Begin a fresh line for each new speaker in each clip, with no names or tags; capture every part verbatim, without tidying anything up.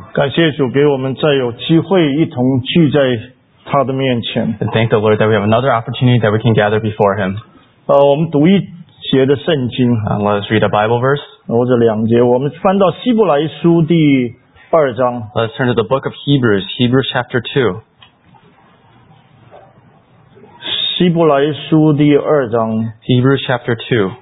感谢主给我们再有机会一同聚在他的面前。
And thank the Lord that we have another opportunity that we can gather before Him.
呃，我们读一节的圣经，
Uh, let us read a Bible verse.
或者两节。我们翻到希伯来书第二章，
Let's turn to the book of Hebrews, Hebrews chapter two.
希伯来书第二章，
Hebrews chapter two.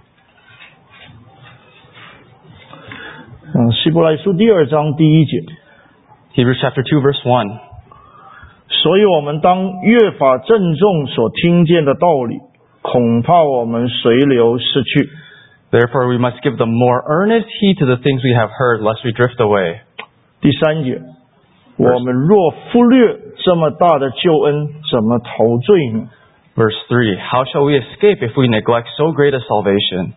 嗯，希伯来书第二章第一节。
Hebrews chapter two, verse one.
所以我们当越发郑重所听见的道理，恐怕我们随流失去。
Therefore we must give the more earnest heed to the things we have heard, lest we drift away.
第三节，我们若忽略这么大的救恩，怎么陶醉呢？
Verse three. How shall we escape if we neglect so great a salvation?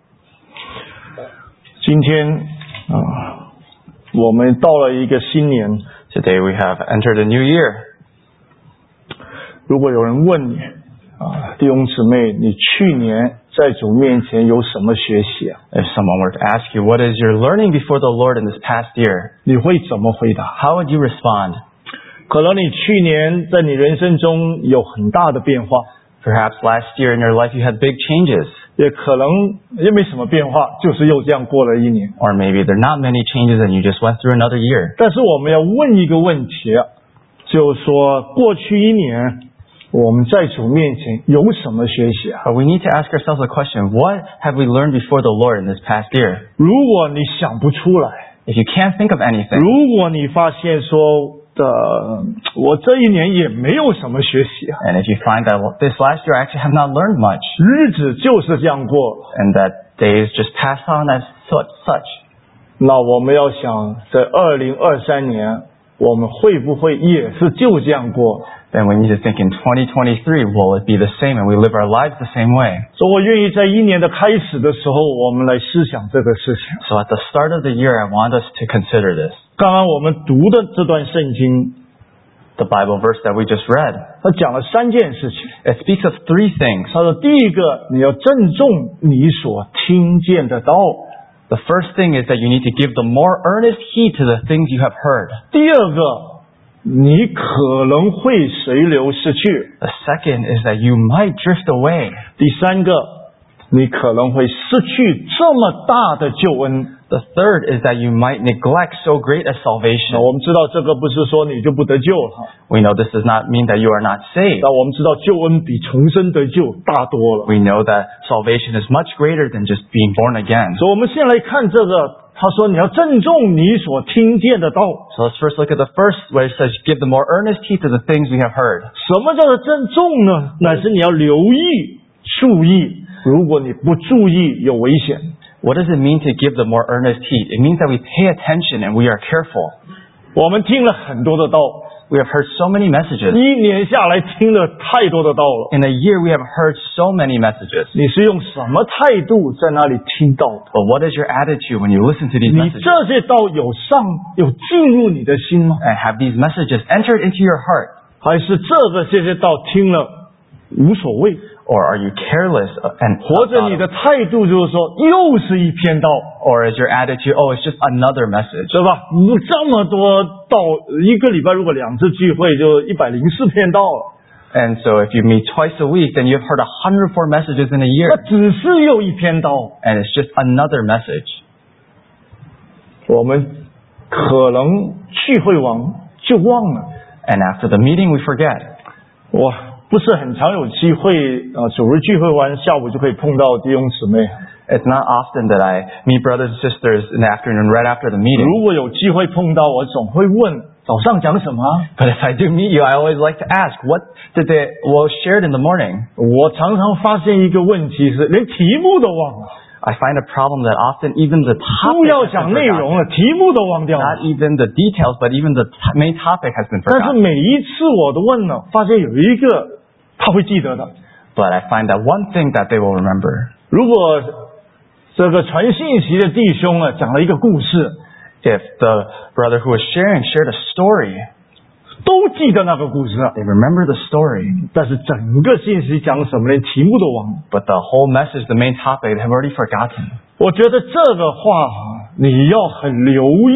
今天啊，我们到了一个新年。
Today we have entered a new year.
如果有人问你啊，弟兄姊妹，你去年在主面前有什么学习啊？
If someone were to ask you, what is your learning before the Lord in this past year?
你会怎么回答？
How would you respond?
可能你去年在你人生中有很大的变化，
Perhaps last year in your life you had big changes.
也可能也没什么变化，就是又这样过了一年。
Or maybe there are not many changes and you just went through another year.
但是我们要问一个问题，就是说过去一年我们在主面前有什么学习啊？
But we need to ask ourselves a question. What have we learned before the Lord in this past year?
如果你想不出来，
If you can't think of anything,
如果你发现说的我这一年也没有什么学习啊，
and if you find that well, this last year I actually have not learned much,
日子就是这样过，
and that days just pass on as such,
那我们要想在二零二三年我们会不会也是就这样过？
then we need to think in twenty twenty-three, will it be the same and we live our lives the same way?
所以我愿意在一年的开始的时候，我们来思想这个事情。
So at the start of the year, I want us to consider this.
刚刚我们读的这段圣经，
The Bible verse that we just read.
它讲了三件事情。
It speaks of three things.
他说，第一个，你要郑重你所听见的道；
The first thing is that you need to give the more earnest heed to the things you have heard.
第二个，你可能会随流失去；
The second is that you might drift away.
第三个，你可能会失去这么大的救恩。
The third is that you might neglect so great a
那
salvation.
我们知道，这个不是说你就不得救了，
We know this does not mean that you are not saved.
但我们知道救恩比重生得救大多了。
We know that salvation is much greater than just being born again.
所以我们先来看这个，他说你要郑重你所听见的道。
So let's first look at the first where it says give the more earnest heed to the things we have heard.
什么叫做郑重呢？乃是你要留意、注意，如果你不注意，有危险。
What does it mean to give the more earnest heed? It means that we pay attention and we are careful.
我们听了很多的道，
We have heard so many messages.
一年下来听了太多的道了。
In a year we have heard so many messages.
你是用什么态度在那里听到的？
But what is your attitude when you listen to these
你
messages?
这些道有上有进入你的心吗？
And have these messages entered into your heart?
还是这个这些道听了无所谓？
Or are you careless and
或者你的态度就是说，又是一篇道，
or is your attitude, oh, it's just another message?
对吧？你这么多道，一个礼拜如果两次聚会，就一百零四篇道了。
And so if you meet twice a week, then you've heard one hundred four messages in a
那
year.
只是又一篇道，
And it's just another message.
我们可能聚会完就忘了。
And after the meeting, we forget.
我不是很常有机会啊，主日聚会完下午就可以碰到弟兄姊妹。
It's not often that I meet brothers and sisters in the afternoon right after the meeting.
如果有机会碰到，我总会问早上讲什么啊。
But if I do meet you, I always like to ask, what did they, well, shared in the morning?
我常常发现一个问题是，连题目都忘了。
I find a problem that often even the
不
topic
要
has
讲
been
内容
forgotten.
了，题目都忘掉了。
Not even the details, but even the t- main topic has been
但是
forgotten.
每一次我都问了，发现有一个他会记得的。
But I find that one thing that they will remember.
如果这个传信息的弟兄啊讲了一个故事，
If the brother who was sharing shared a story,
都记得那个故事，
they remember the story,
但是整个信息讲什么，连题目都忘了。
but the whole message, the main topic, they have already forgotten.
我觉得这个话你要很留意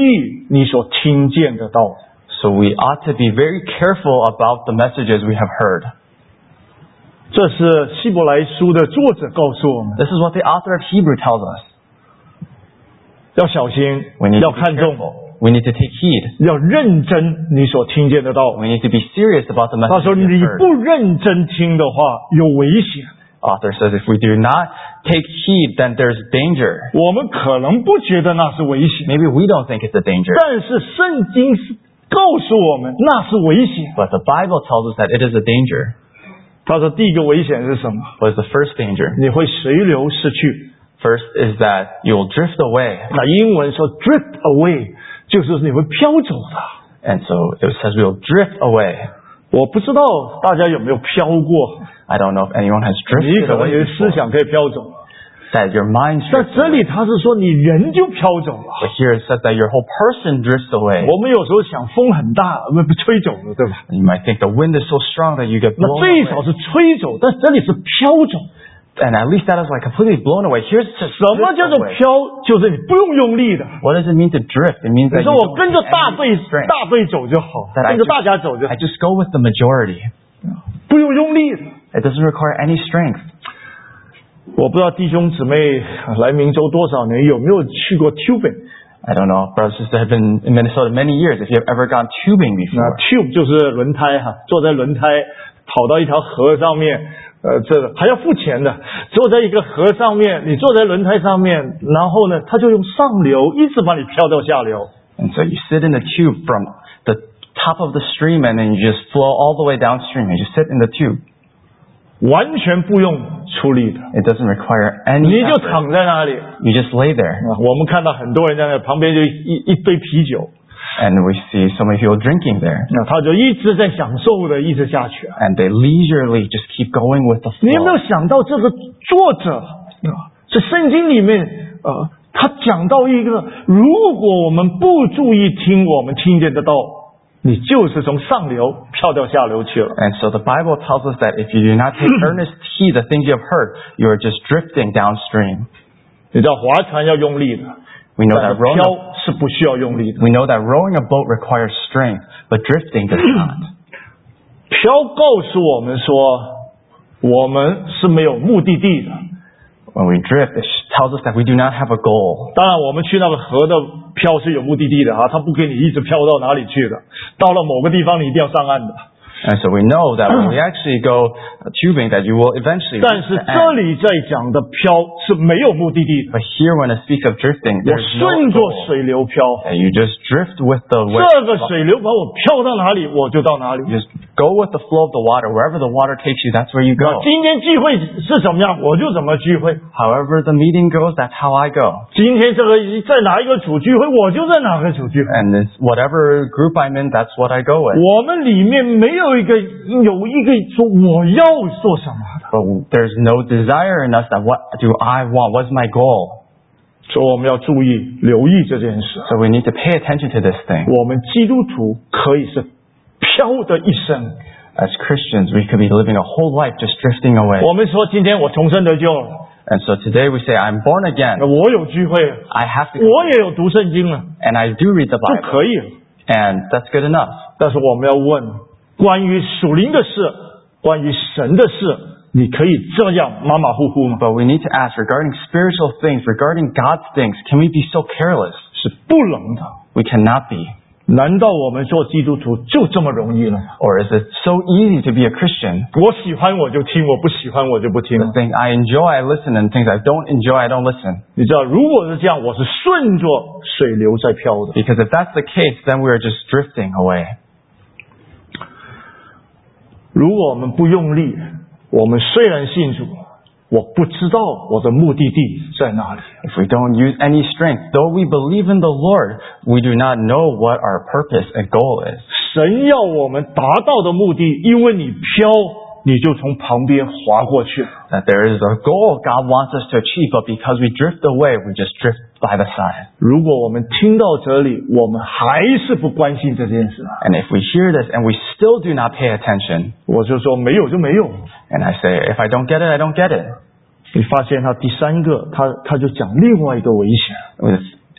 你所听见的道。
So we ought to be very careful about the messages we have heard.
这是希伯来书的作者告诉我们，
This is what the author of Hebrew tells us.
要小心
We，need
要
to be
看重，
careful. We need to take heed.
要认真你所听见的道。
We need to be serious about the
他说
messages we
你
have heard.
不认真听的话，有危险。
Author says if we do not take heed, then there's danger.
我们可能不觉得那是危险，
Maybe we don't think it's a danger,
但是圣经是告诉我们那是危险。
but the Bible tells us that it is a danger.
他说第一个危险是什么？
What is the first danger?
你会随流失去。
First is that you will drift away.
那英文说 drift away 就是你会飘走的。
And so it says we will drift away.
我不知道大家有没有飘过，
I don't know if anyone has
你
drifted
可能
away
你的思
before.
想可以飘走，
That your mind
但
drifts
这里
away.
他是说你人就飘走了。
But here it says that your whole person drifts away.
我们有时候想风很大，被被吹走了，对吧？
You might think the wind is so strong that you get
那
blown
最少
away.
是吹走，但这里是飘走。
And at least that is like completely blown away. Here's just
什么
drift
叫做
away.
飘？就是你不用用力的。
What does it mean to drift? It means
你
that
说
you
我
don't
跟着
take
大
any
队
strength.
大队走就好，
That I
跟着
just-
大家走就好
I，just go with the majority.
不用用力的。
It doesn't require any strength.
我不知道弟兄姊妹来明州多少年，有没有去过 tubing？
I don't know. Brothers and sisters have been in Minnesota many years. If you have ever gone tubing
那
before.
tube 就是轮胎哈，坐在轮胎跑到一条河上面，呃，这个还要付钱的。坐在一个河上面，你坐在轮胎上面，然后呢，它就用上流一直把你飘到下流。
And so you sit in the tube from the top of the stream and then you just flow all the way downstream. You just sit in the tube.
完全不用出力的，
It doesn't require any
你就
effort.
躺在那里。
You just lay there.
我们看到很多人在那旁边就一一堆啤酒，
And we see so many people drinking there.
那他就一直在享受的，一直下去。
And they leisurely just keep going with the
你有没有
flow.
想到这个作者啊，是圣经里面呃，他讲到一个，如果我们不注意听我们听见的道，你就是从上流飘到下流去了。
And so the Bible tells us that if you do not take earnest heed the things you have heard, you are just drifting downstream.
你知道划船要用力的，
We know
但
that
是
rowing
飘是不需要用力的。
we know that rowing a boat requires strength, but drifting does not.
飘告诉我们说，我们是没有目的地的。
When we drift, it tells us that we do not have a goal.
当然，我们去那个河的漂是有目的地的啊，他不给你一直漂到哪里去的。到了某个地方，你一定要上岸的。
And so we know that when we actually go tubing, that you will eventually
但
reach
是
the
这
end.
里在讲的漂是没有目的地的，
But here when it speaks of drifting,
我
there's no
顺着
goal.
水流漂，
And you just drift with the
这
wave.
个水流把我漂到哪里，我就到哪里。
You just go with the flow of the water. Wherever the water takes you, that's where you
那
go.
今天聚会是怎么样，我就怎么聚会。
However the meeting goes, that's how I go.
今天这个在哪一个组聚会，我就在哪个组聚会。
And it's whatever group I'm in, that's what I go with.
我们里面没有一个有一个说我要做什么的，
But there's no desire in us that what do I want? What's my goal?
所以我们要注意留意这件事。
So we need to pay attention to this thing.
我们基督徒可以是飘的一生。
As Christians, we could be living a whole life just drifting away.
我们说今天我重生得救了，
And so today we say, I'm born again.
我有聚会了，
I have to,
我也有读圣经了，
and I do read the
就
Bible.
可以了。
And that's good enough.
但是我们要问，关于属灵的事，关于神的事，你可以这样马马虎虎吗？
But we need to ask regarding spiritual things, regarding God's things, can we be so careless?
是不能的。
We cannot be.
难道我们做基督徒就这么容易了吗？
Or is it so easy to be a Christian?
我喜欢我就听，我不喜欢我就不听
The。thing I enjoy, I listen, and things I don't enjoy, I don't listen.
你知道，如果是这样，我是顺着水流在飘的。
Because if that's the case, then we are just drifting away.
如果我们不用力，我们虽然信主，我不知道我的目的地在哪里。
If we don't use any strength, though we believe in the Lord, we do not know what our purpose and goal is.
神要我们达到的目的，因为你飘，你就从旁边滑过去了。
That there is a goal God wants us to achieve, but because we drift away, we just drift by the side.
如果我们听到这里，我们还是不关心这件事，
And if we hear this and we still do not pay attention,
我就说没有就没有。
and I say, if I don't get it, I don't get it.
你发现他第三个，他他就讲另外一个危险。
With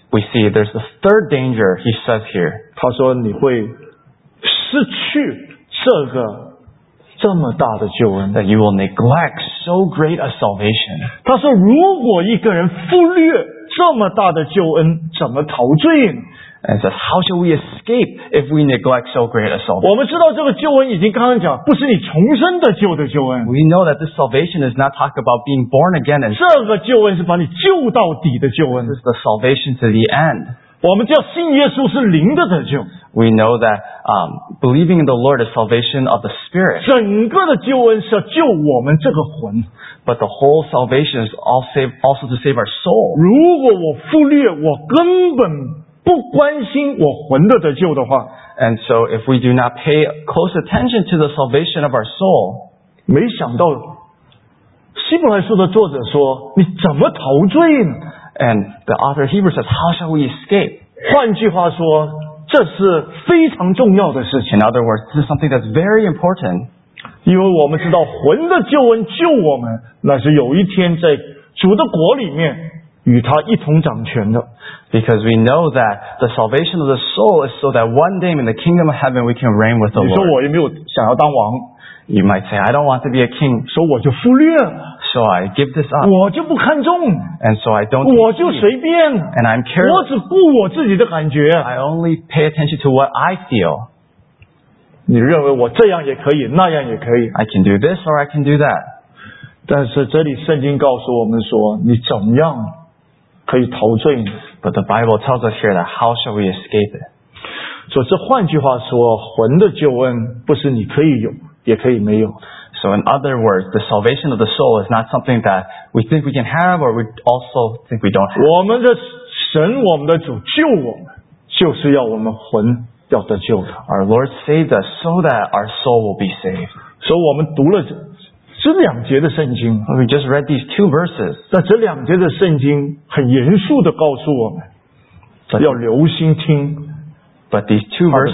we see there's the third danger he says here.
他说你会失去这个这么大的救恩。
That you will neglect so great a salvation.
他说如果一个人忽略这么大的救恩，怎么陶醉呢？
And it says, how shall we escape if we neglect so great a salvation?
我们知道这个救恩已经刚刚讲，不是你重生的救的救恩，
We know that this salvation is not talking about being born again, and
这个救恩是把你救到底的救恩。
this is the salvation to the end.
我们叫信耶稣是灵的得救，
We know that um, believing in the Lord is salvation of the Spirit,
整个的救恩是要救我们这个魂。
but the whole salvation is all save, also to save our soul.
如果我忽略，我根本不关心我魂的得救的话，
And so if we do not pay close attention to the salvation of our soul,
没想到希伯来书的作者说，你怎么陶醉呢？
and the author of Hebrews says, how shall we escape?
换句话说，这是非常重要的事情，
In other words, this is something that's very important,
因为我们知道魂的救恩救我们，那是有一天在主的国里面与他一同掌权的。
because we know that the salvation of the soul is so that one day in the kingdom of heaven we can reign with the
你说
Lord.
我也没有想要当王，
You might say, I don't want to be a king,
说我就忽略了，
so I give this up,
我就不看重，
and so I don't
我就
take
随
heed,
便，
and I'm
我
careless.
只顾我自己的感觉。
I only pay attention to what I feel.
你认为我这样也可以，那样也可以，
I can do this or I can do that.
但是这里圣经告诉我们说，你怎么样可以陶醉呢？
But the Bible tells us here that how shall we escape it?
所以这换句话说，魂的救恩不是你可以有，也可以没有。
So in other words, the salvation of the soul is not something that we think we can have or we also think we don't have.
我们的神，我们的主救我们，就是要我们魂要得救的。
Our Lord saved us so that our soul will be saved.
所以我们读了这这两节的圣经，
We just read these two verses,
那这两节的圣经很严肃的告诉我们，
but,
要留心听。
but these two verses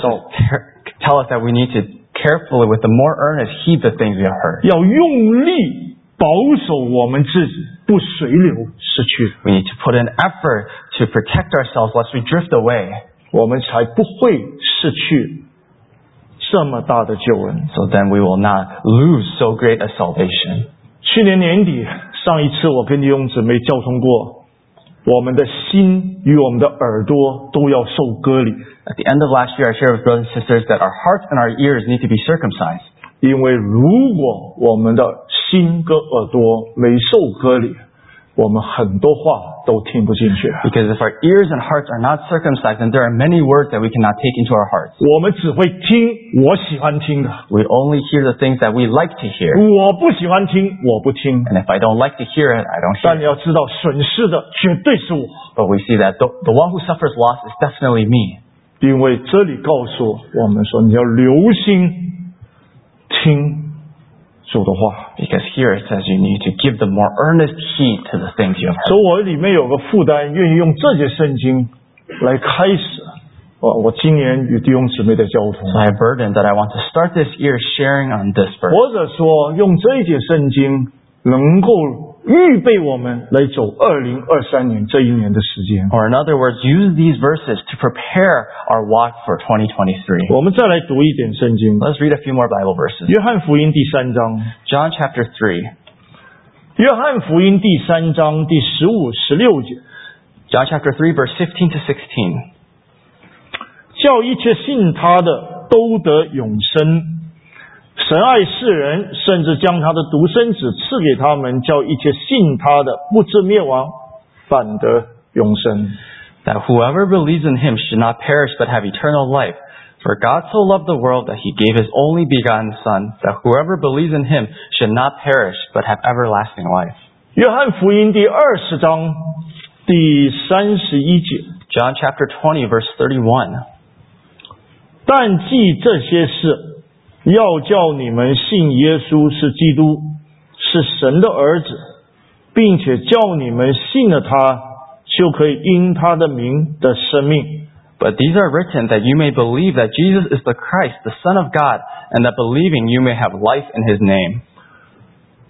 tell us that we need to carefully, with the more earnest, heed the things we have heard.
要用力保守我们自己，不随流失去，
We need to put in effort to protect ourselves lest we drift away,
我们才不会失去这么大的救恩。
so then we will not lose so great a salvation.
去年年底，上一次我跟弟兄姊妹交通过，我们的心与我们的耳朵都要受割礼，
At the end of last year, I shared with brothers and sisters that our hearts and our ears need to be circumcised.
因为如果我们的心跟耳朵没受割礼，我们很多话都听不进去。
Because if our ears and hearts are not circumcised, then there are many words that we cannot take into our hearts.
我们只会听我喜欢听的，
We only hear the things that we like to hear.
我不喜欢听我不听。
And if I don't like to hear it, I don't
但
hear
你
it.
要知道，损失的绝对是我，
But we see that the, the one who suffers loss is definitely me.
因为这里告诉我们说，你要留心听主的话。
Because here it says you need to give the more earnest heed to the things you have
所
heard.
以我里面有个负担，愿意用这节圣经来开始我我今年与弟兄姊妹的交通，
So I have burden that I want to start this year sharing on this verse.
或者说用这一节圣经能够预备我们来走二零二三年这一年的时间。
Or in other words, use these verses to prepare our walk for twenty twenty-three.
我们再来读一点圣经，
Let's read a few more Bible verses.
约翰福音第三章，
John chapter three.
约翰福音第三章第十五、十六节，
John chapter three, verse fifteen to sixteen.
叫一切信他的都得永生。神爱世人，甚至将他的独生子赐给他们，叫一切信他的不至灭亡，反得永生。
That whoever believes in him should not perish but have eternal life. For God so loved the world that he gave his only begotten Son, that whoever believes in him should not perish but have everlasting life.
约翰福音第二十章第三十一节，
John chapter twenty, verse thirty-one.
但记这些事，要叫你们信耶稣是基督，是神的儿子，并且叫你们信了他，就可以因他的名得生命。
But these are written that you may believe that Jesus is the Christ, the Son of God, and that believing you may have life in his name.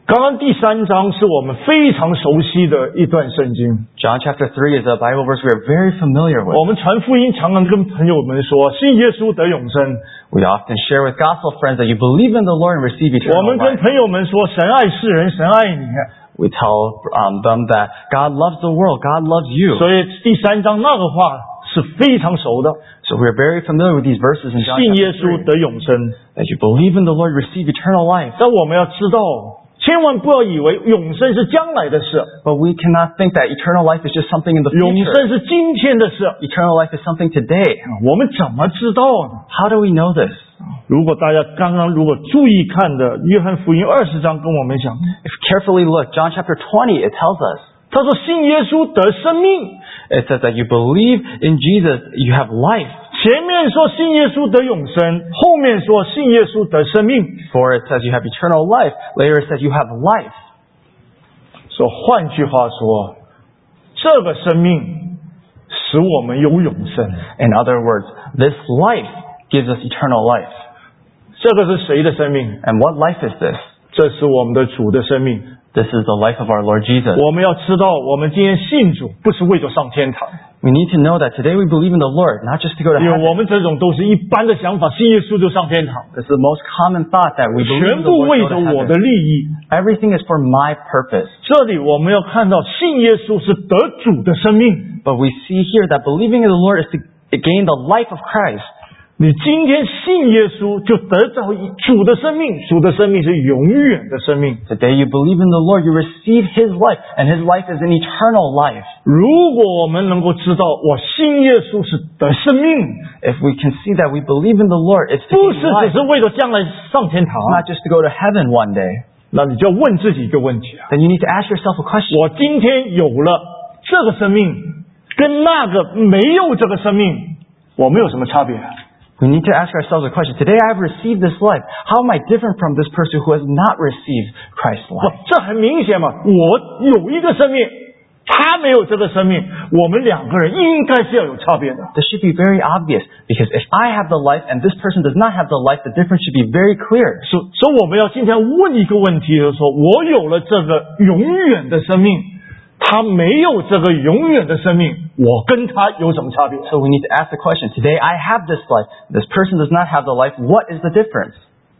刚刚第三章是我们非常熟悉的一段圣经。
John chapter three is a Bible verse we are very familiar with.
我们传福音常常跟朋友们说，信耶稣得永生。
We often share with gospel friends that you believe in the Lord and receive
我
eternal
们跟
life.
朋友们说，神爱世人，神爱你。
We tell um, them that God loves the world, God loves you.
所以第三章那个话是非常熟的。
So we are very familiar with these verses in John
信耶
chapter
稣
three.
得永生。
That you believe in the Lord, receive eternal life.
但我们要知道，千万不要以为永生是将来的事，
But we cannot think that eternal life is just something in the
永
future.
生是今天的事。
Eternal life is something today.
我们怎么知道呢？
How do we know this?
如果大家刚刚如果注意看的约翰福音二十章跟我们讲，
If you carefully look, John chapter twenty, it tells us.
他说信耶稣得生命，
It says that you believe in Jesus, you have life.
前面说信耶稣得永生，后面说信耶稣得生命。
For it says you have eternal life. Later it says you have life.
说换句话说，这个生命使我们有永生。
In other words, this life gives us eternal life.
这个是谁的生命？
And what life is this?
这是我们的主的生命。
This is the life of our Lord Jesus.
我们要知道，我们今天信主不是为了上天堂，
We need to know that today we believe in the Lord, not just to go to
因为
heaven.
我们这种都是一般的想法，信耶稣就上天堂，
This is the most common thought that we believe
全
in the
部
Lord
为
go
着
to
我的
heaven.
利益。
Everything is for my purpose.
这里我们要看到，信耶稣是得主的生命。
But we see here that believing in the Lord is to gain the life of Christ.
你今天信耶稣，就得到主的生命，主的生命是永远的生命。
Today you believe in the Lord, you receive His life, and His life is an eternal life.
如果我们能够知道，我信耶稣是得生命，
If we can see that we believe in the Lord, it's to
不
gain
是
life,
只是为了将来上天堂，
not just to go to heaven one day.
那你就要问自己一个问题啊：
Then you need to ask yourself a question.
我今天有了这个生命，跟那个没有这个生命，我们有什么差别？
We need to ask ourselves a question. Today I have received this life. How am I different from this person who has not received Christ's
不
life?
这很明显嘛，我有一个生命，他没有这个生命，我们两个人应该是要有差别的。
This should be very obvious because if I have the life and this person does not have the life, the difference should be very clear.
所所以我们要今天问一个问题，就是说我有了这个永远的生命，他没有这个永远的生命，我跟他有什么差别？
So we need to ask the question. Today I have this life. This person does not have the life. What is the difference?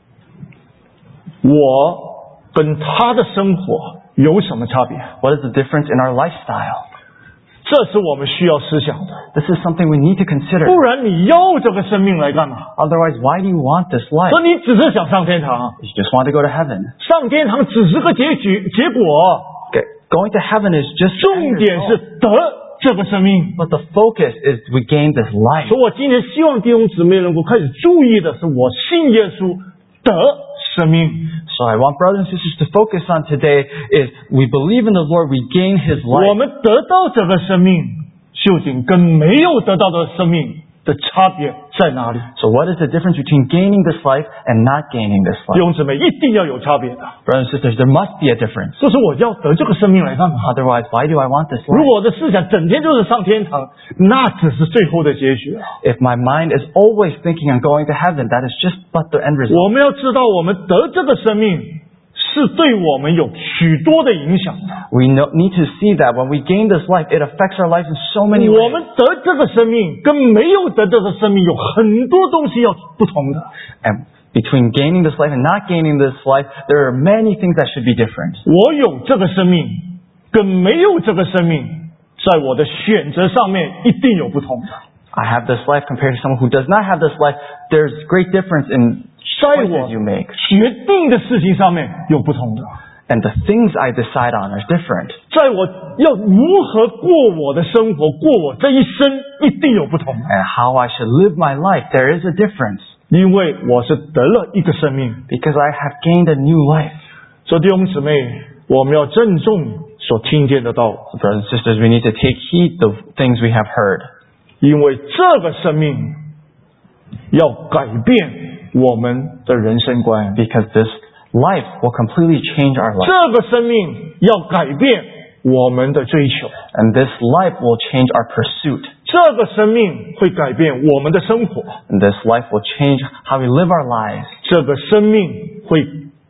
我跟他的生活有什么差别？
What is the difference in our lifestyle?
这是我们需要思想的。
This is something we need to consider.
不然你要这个生命来干嘛？
Otherwise, why do you want this
说
life?
你只是想上天堂，
You just want to go to heaven.
上天堂只是个结局结果，
Okay. Going to heaven is just the
重
end
点
result.
是得这个生命。
But the focus is we gain this life.
所以我今天希望弟兄姊妹能够开始注意的是，我信耶稣得生命。
So I want brothers and sisters to focus on today is we believe in the Lord, we gain His
我
life.
们得到这个生命，究竟跟没有得到的生命的差别在哪里？
So what is the difference between gaining this life and not gaining this
弟
life?
兄姊妹一定要有差别的。
Brothers and sisters, there must be a difference.
就是我要得这个生命来干嘛？
Otherwise, why do I want this
如
life?
果我的思想整天就是上天堂，那只是最后的结局啊！
If my mind is always thinking on going to heaven, that is just but the end result.
我们要知道，我们得这个生命是对我们有许多的影响的。
We know, need to see that when we gain this life, it affects our lives in so many
我
ways.
们得这个生命跟没有得这个生命有很多东西要不同的。
And between gaining this life and not gaining this life, there are many things that should be different.
我有这个生命跟没有这个生命，在我的选择上面一定有不同的。
I have this life compared to someone who does not have this life. There's great difference in
在我
choices you make.
决定的事情上面有不同的。
And the things I decide on are different.
在我要如何过我的生活，过我这一生，一定有不同的。
And how I should live my life, there is a difference.
因为我是得了一个生命。
Because I have gained a new life.
所以弟兄姊妹，我们要郑重所听见的道，
So brothers and sisters, we need to take heed the things we have heard.
因为这个生命要改变我们的人生观，
Because this life will completely change our life.
这个生命要改变我们的追求，
And this life will change our pursuit.
这个生命会改变我们的生活，
And this life will change how we live our lives.
这个生命会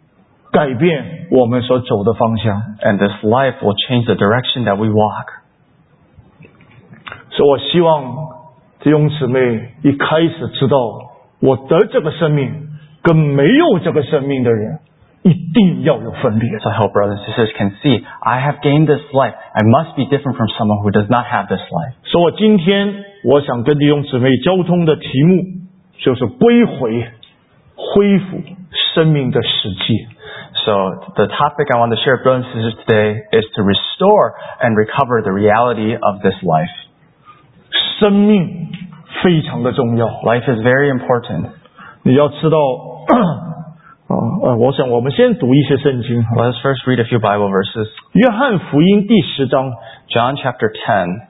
改变我们所走的方向。
And this life will change the direction that we walk.
所以我希望弟兄姊妹一开始知道，我得这个生命跟没有这个生命的人一定要有分别。
So I hope brothers and sisters can see, I have gained this life. I must be different from someone who does not have this life.
所以我今天我想跟弟兄姊妹交通的题目就是归回、恢复生命的实际。
So the topic I want to share with brothers and sisters today is to restore and recover the reality of this life.
生命非常的重要，
Life is very important.
你要知道，啊呃，我想我们先读一些圣经。
Let us first read a few Bible verses.
约翰福音第十章，
John chapter ten.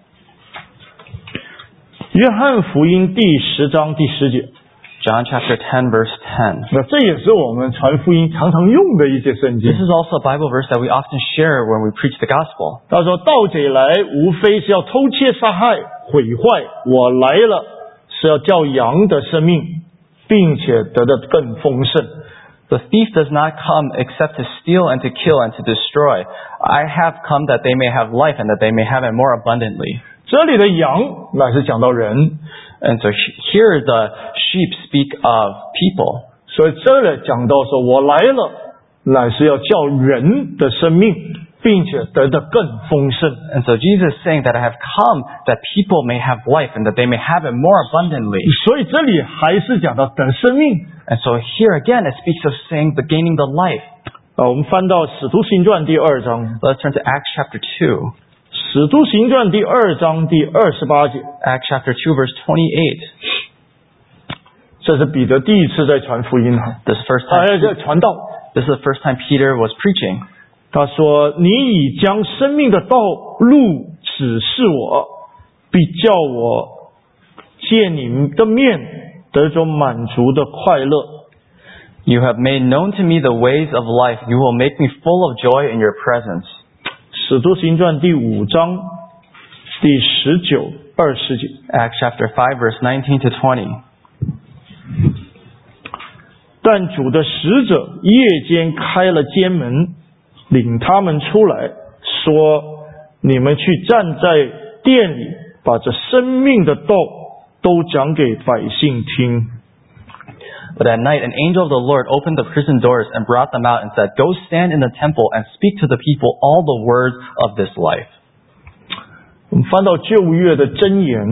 约翰福音第十章第十节。
John chapter ten verse ten.
那这也是我们传福音常常用的一些圣经
This。is also a Bible verse that we often share when we preach the gospel.
他说：“盗贼来，无非是要偷窃、杀害、毁坏。我来了，是要叫羊得生命，并且得的更丰盛。”
The thief does not come except to steal and to kill and to destroy. I have come that they may have life and that they may have it more abundantly.
这里的羊乃是讲到人，
And so here the sheep speak of people.
所以这里讲到说：“我来了，乃是要叫人的生命，并且得的更丰盛。”
And so Jesus is saying that I have come that people may have life and that they may have it more abundantly.
所以这里还是讲到得生命。
And so here again it speaks of saying the gaining the life.
啊，我们翻到《使徒行传》第二章，《
Let's turn to Acts chapter two.
使徒行传》第二章第二十八节，
Acts chapter two verse twenty-eight.
这是彼得第一次在传福音哈，
This is the first
他
time
在传道。
This is the first time Peter was preaching.
他说：“你已将生命的道路指示我，必叫我见你的面得着满足的快乐。”
You have made known to me the ways of life. You will make me full of joy in your presence.
使徒行传第五章第十九、二十节。
Acts chapter five verse nineteen to twenty.
但主的使者夜间开了监门，领他们出来，说：“你们去站在殿里，把这生命的道都讲给百姓听。”
But at night an angel of the Lord opened the prison doors and brought them out and said, Go stand in the temple and speak to the people all the words of this life.
我们翻到旧约的箴言，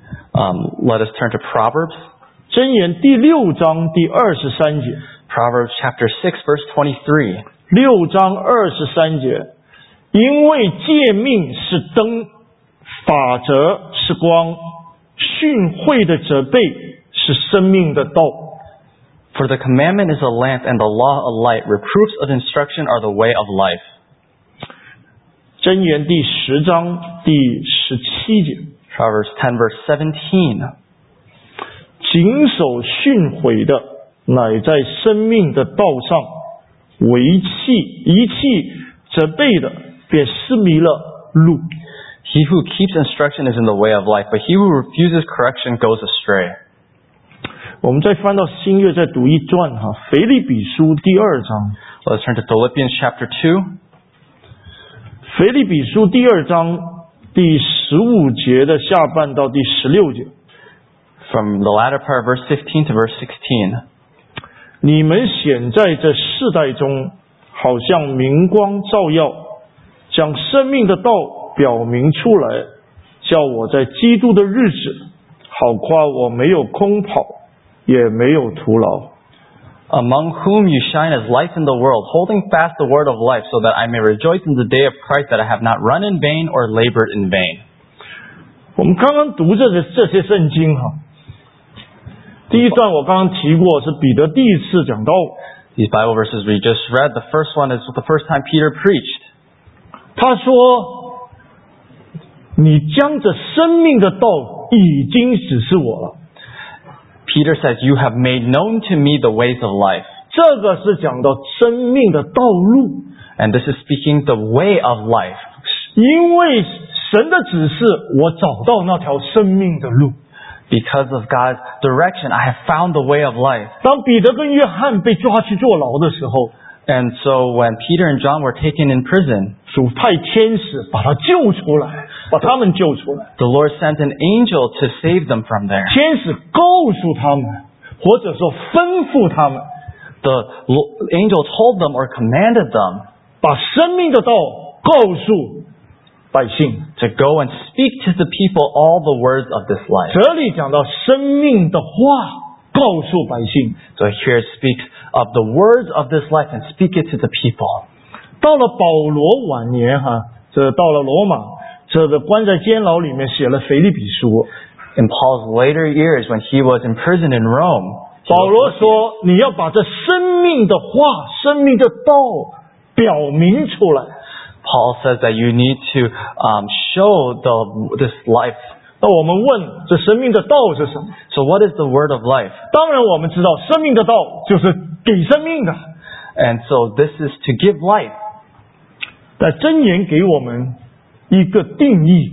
Um, let us turn to Proverbs.
箴言第六章第二十三节，
Proverbs chapter six verse twenty-three.
六章二十三节，因为诫命是灯，法则是光，训诲的责备是生命的道。
For the commandment is a lamp and the law a light. Reproofs of instruction are the way of life.
箴言第十章第十七节，
Proverbs ten verse seventeen.
谨守训诲的，乃在生命的道上；为弃遗弃责备的，便失迷了路。
He who keeps instruction is in the way of life, but he who refuses correction goes astray.
我们再翻到新约，再读一段哈，腓立比书第二章。
Let's turn to Philippians chapter two.
腓立比书第二章第十五节的下半到第十六节，
From the latter part of verse fifteen to verse sixteen.
你们显在这世代中，好像明光照耀，将生命的道表明出来，叫我在基督的日子，好夸我没有空跑，也没有徒劳。
Among whom you shine as lights in the world, holding fast the word of life, so that I may rejoice in the day of Christ, that I have not run in vain or labored in vain.
我们刚刚读这些这些圣经哈，第一段我刚刚提过，是彼得第一次讲到，
These Bible verses we just read, the first one is the first time Peter preached.
他说：“你将这生命的道已经指示我了。”
Peter says, You have made known to me the ways of life.
这个是讲到生命的道路，
And this is speaking the way of life.
因为神的指示，我找到那条生命的路。
Because of God's direction, I have found the way of life.
当彼得跟约翰被抓去坐牢的时候，
And so when Peter and John were taken in prison,
主派天使把他救出来，把他们救出来。
the Lord sent an angel to save them from there.
天使告诉他们，或者说吩咐他们，
The lo- angel told them or commanded them
把生命的道告诉百姓。
to go and speak to the people all the words of this life.
这里讲到生命的话，告诉百姓。
So here it speaks of the words of this life and speak it to the people.
到了保罗晚年哈，这到了罗马，这个关在监牢里面写了腓立比书。
In Paul's later years when he was imprisoned in Rome,
保罗说：“你要把这生命的话、生命的道表明出来。”
Paul says that you need to um, show the this life.
那我们问，这生命的道是什么？
So what is the word of life?
当然，我们知道生命的道就是给生命的。
And so this is to give life.
但箴言给我们一个定义，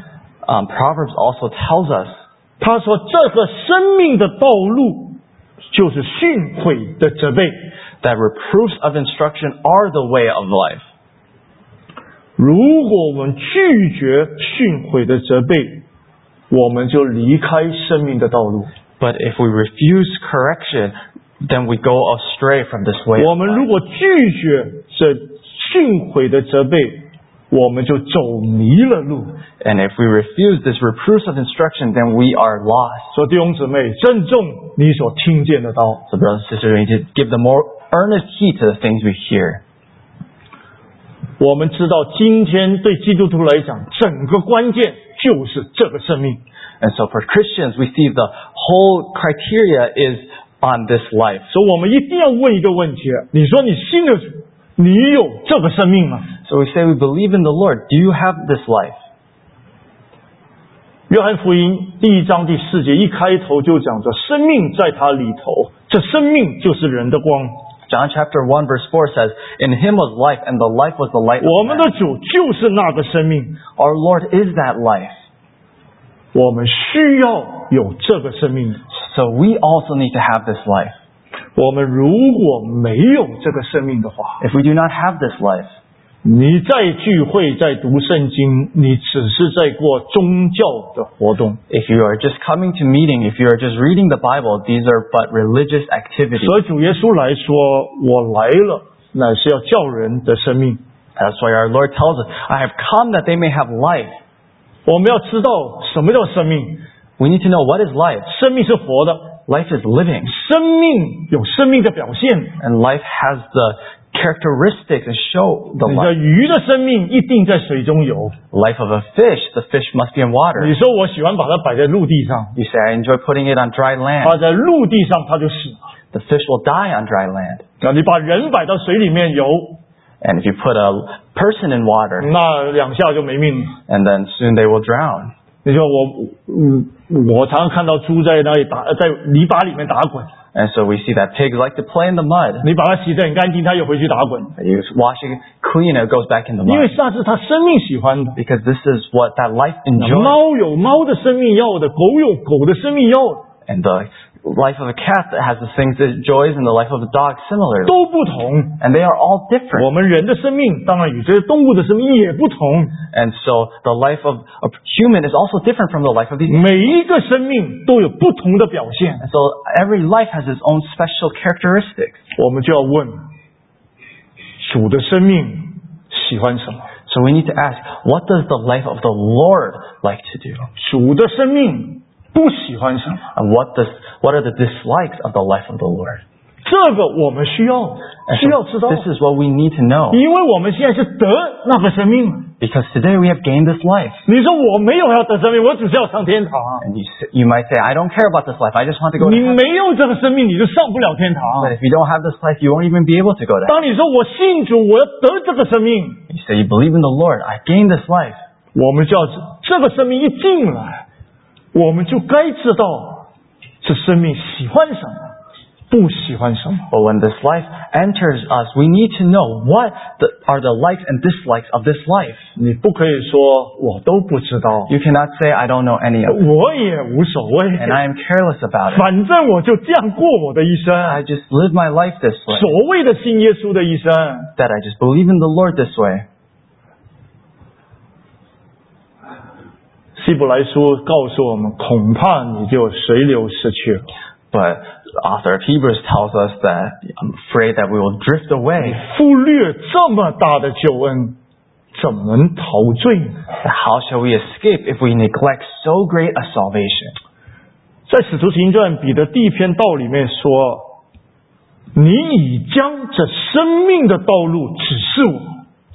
Um, Proverbs also tells us
他说这个生命的道路就是训诲的责备。
that reproofs of instruction are the way of life.
如果我们拒绝训诲的责备，我们就离开生命的道路。
But if we refuse correction, then we go astray from this way
我
of
们
life.
如果拒绝这训诲的责备，我们就走迷了路。
And if we refuse this reproofs of instruction, then we are lost.
所以弟兄姊妹，郑重你所听见的道。
So brothers and sisters, we need to give the more earnest heed to the things we hear.
我们知道今天对基督徒来讲，整个关键就是这个生命。
And so for Christians, we see the whole criteria is on this life.
所以我们一定要问一个问题：你说你信了主，你有这个生命吗？
So we say we believe in the Lord. Do you have this life?
约翰福音第一章第四节一开头就讲着生命在他里头，这生命就是人的光。
John chapter one verse four says, In him was life, and the life was the light of
我们
man.
的主就是那个生命，
Our Lord is that life.
我们需要有这个生命。
So we also need to have this life.
我们如果没有这个生命的话，
If we do not have this life,
你在聚会在读圣经，你只是在过宗教的活动。
if you are just coming to meeting, if you are just reading the Bible, these are but religious activities.
所以主耶稣来说，我来了，乃是要叫人的生命。
That's why our Lord tells us, I have come that they may have life.
我们要知道什么叫生命，
We need to know what is life.
生命是活的，
Life is living,
生命有生命的表现。
and life has the characteristics and show the
你的
life.
鱼的生命一定在水中游。
Life of a fish, the fish must be in water.
你说我喜欢把它摆在陆地上，
You say, I enjoy putting it on dry
它
land.
在陆地上它就死了。
The fish will die on dry land.
啊，你把人摆到水里面游，
And if you put a person in water,
那两下就没命了。
and then soon they will drown.
你说我，嗯，我常常看到猪在那里打，在泥巴里面打滚。
And so we see that pigs like to play in the mud.
你把它洗得很干净，它又回去打滚，
You wash it clean, it goes back in the
因为
mud.
那是它生命喜欢的。
Because this is what that life enjoys.
猫有猫的生命要的，狗有狗的生命要的，
And the life of a cat that has the things it enjoys, and the life of a dog similarly.
都不同。
And they are all different.
我们人的生命当然与这些动物的生命也不同，
And so the life of a human is also different from the life of these.
每一个生命都有不同的表现。
And so every life has its own special characteristics.
我们就要问，主的生命喜欢什么？
So we need to ask, what does the life of the Lord like to do?
主的生命不喜欢什么？
And what does what are the dislikes of the life of the Lord?
这个我们需要
And
需
so
要知道，
this is what we need to know.
因为我们现在是得那个生命。
Because today we have gained this life.
你说我没有要得生命，我只是要上天堂啊。
And you, s- you might say, I don't care about this life. I just want to go to
你
heaven.
没有这个生命，你就上不了天堂。
But if you don't have this life, you won't even be able to go to heaven.
当你说我信主，我要得这个生命，
You say you believe in the Lord. I gained this life.
我们就要这个生命一进来，我们就该知道这生命喜欢什么， 不喜欢什么。
But when this life enters us, we need to know what the, are the likes and dislikes of this life.
你不可以说我都不知道，
You cannot say, I don't know any of it,
我也无所谓，
and I am careless about it.
反正我就这样过我的一生，
I just live my life this way,
所谓的信耶稣的一生。
that I just believe in the Lord this way.
希伯来书告诉我们，恐怕你就随流失去了。
But the author of Hebrews tells us that I'm afraid that we will drift away.
忽略这么大的救恩，怎么能陶醉呢？
How shall we escape if we neglect so great a salvation?
在使徒行传彼得第一篇道里面说，你已将这生命的道路指示我。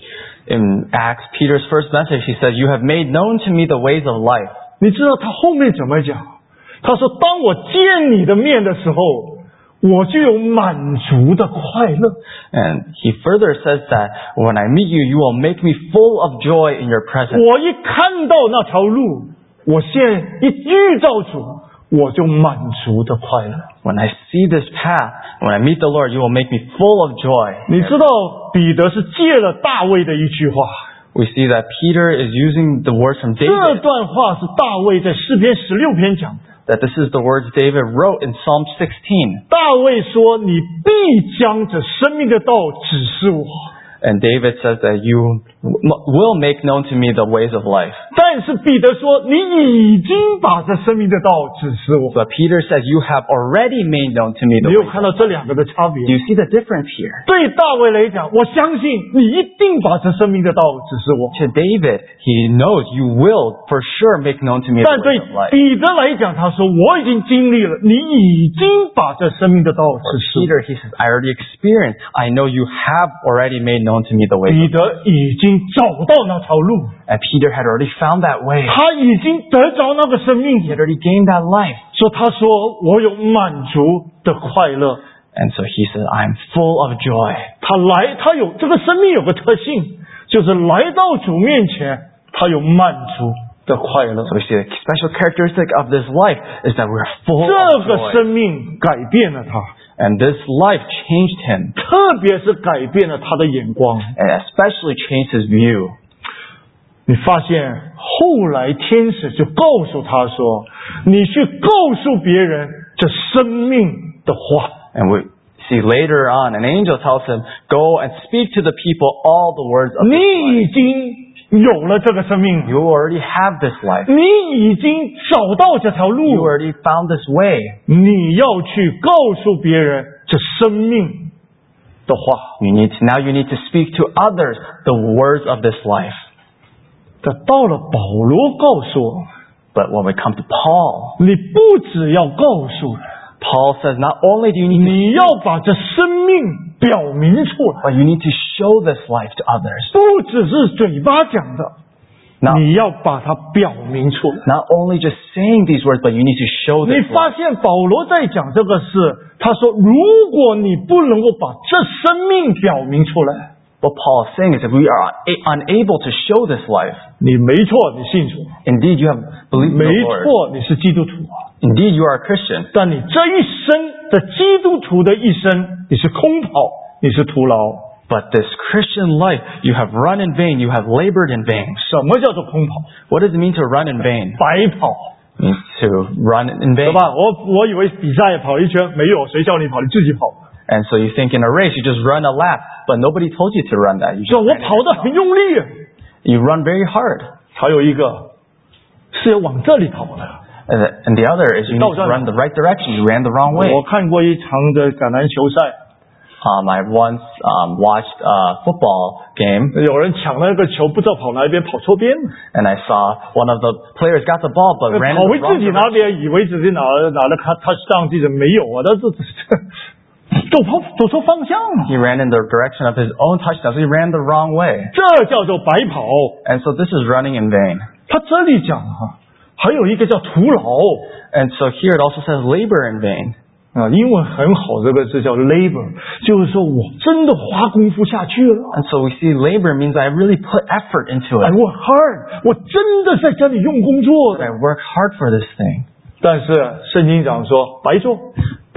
In Acts, Peter's first message, he said, You have made known to me the ways of life.
你知道他后面怎么讲？他说，当我见你的面的时候，我就有满足的快乐。
And he further says that when I meet you, you will make me full of joy in your presence.
我一看到那条路，我现一遇到主，我就满足的快乐。
When I see this path, when I meet the Lord, you will make me full of joy.
你知道彼得是借了大卫的一句话，
We see that Peter is using the words from
这
David,
段话是大卫在诗篇十六篇讲的。
that this is the words David wrote in Psalm sixteen.
大卫说：“你必将这生命的道指示我。”
And David says that you m- will make known to me the ways of life.
但是彼得说：“你已经把这生命的道指示我。
But Peter says, You have already made known to me ”the
你有
ways.
看到这两个的差别
Do？ you see the difference here?
对大卫来讲，我相信你一定把这生命的道指示我。
To David, he knows you will for sure make known to me the
但对
ways of life.
彼得来讲，他说：“我已经经历了，你已经把这生命的道指示我。
Peter, he says, I already experienced. I know you have already made known to me the ”ways
彼
of life.
得已经找到那条路，
And Peter had already found that way.
他已经得着那个生命
He had already gained that life.
说他说我有满足的快乐。
And so he says, I'm full of joy.
他来，他有这个生命有个特性，就是来到主面前，他有满足的快乐。
So we see the special characteristic of this life is that we're full
这
of
个
joy.
生命改变了他，
And this life changed him,
特别是改变了他的眼光。
and especially changed his view.
你发现后来天使就告诉他说：“你去告诉别人这生命的话。”
And we see later on, an angel tells him, Go and speak to the people all the words of
你
this life.
已经有了这个生命，
You already have this life.
你已经找到这条
You
路，
already found this way.
你要去告诉别人这生命的话。
You need to, now you need to speak to others the words of this life.
这到了保罗告诉我，
But when we come to Paul,
你不只要告诉人，
Paul says not only do you need to
你要把这生命表明出来，
but you need to show this life to others.
不只是嘴巴讲的，
Not,
你要把它表明出来。
not only just saying these words, but you need to show
你
this
发
life.
现保罗在讲这个事，他说：如果你不能够把这生命表明出来，
What Paul is saying is that we are a- unable to show this life.
你没错，你信主，
Indeed, you have believed in
没
the Lord.
错，你是基督徒，
Indeed, you are a Christian.
但你这一生的基督徒的一生，你是空跑，你是徒劳。
But this Christian life, you have run in vain, you have labored in vain.
什么叫做空跑？
What does it mean to run in vain?
白跑，
It means to run in
对
vain.
吧？我我以为比赛跑一圈，没有，谁叫你跑？你自己跑。
And so you think in a race, you just run a lap, but nobody told you to run that. You
说
just
我
ran it
跑得
yourself.
很用力，
You run very hard.
还有一个是要往这里跑的。
And the, and the other is you need to run the right direction. You ran the wrong way.
我看过一场的橄榄球赛，
Um, I once um, watched a football game,
有人抢那个球，不知道跑哪一边，跑错边，
and I saw one of the players got the ball, but ran
跑
in
回
the wrong
自己那
direction.
边，以为自己拿了拿了他 touchdown，记者没有啊，但是走跑走错方向了，
He ran in the direction of his own touchdown, so he ran the wrong way.
这叫做白跑。
And so this is running in vain.
他这里讲哈、还有一个叫徒劳
And so here it also says labor in vain.
啊，英文很好，这个字叫 labor，就是说我真的花功夫下去了。
And so we see labor means I really put effort into
I
it.
work hard，我真的在这里用工作
I
的。
work hard for this thing.
但是圣经讲说白做，
But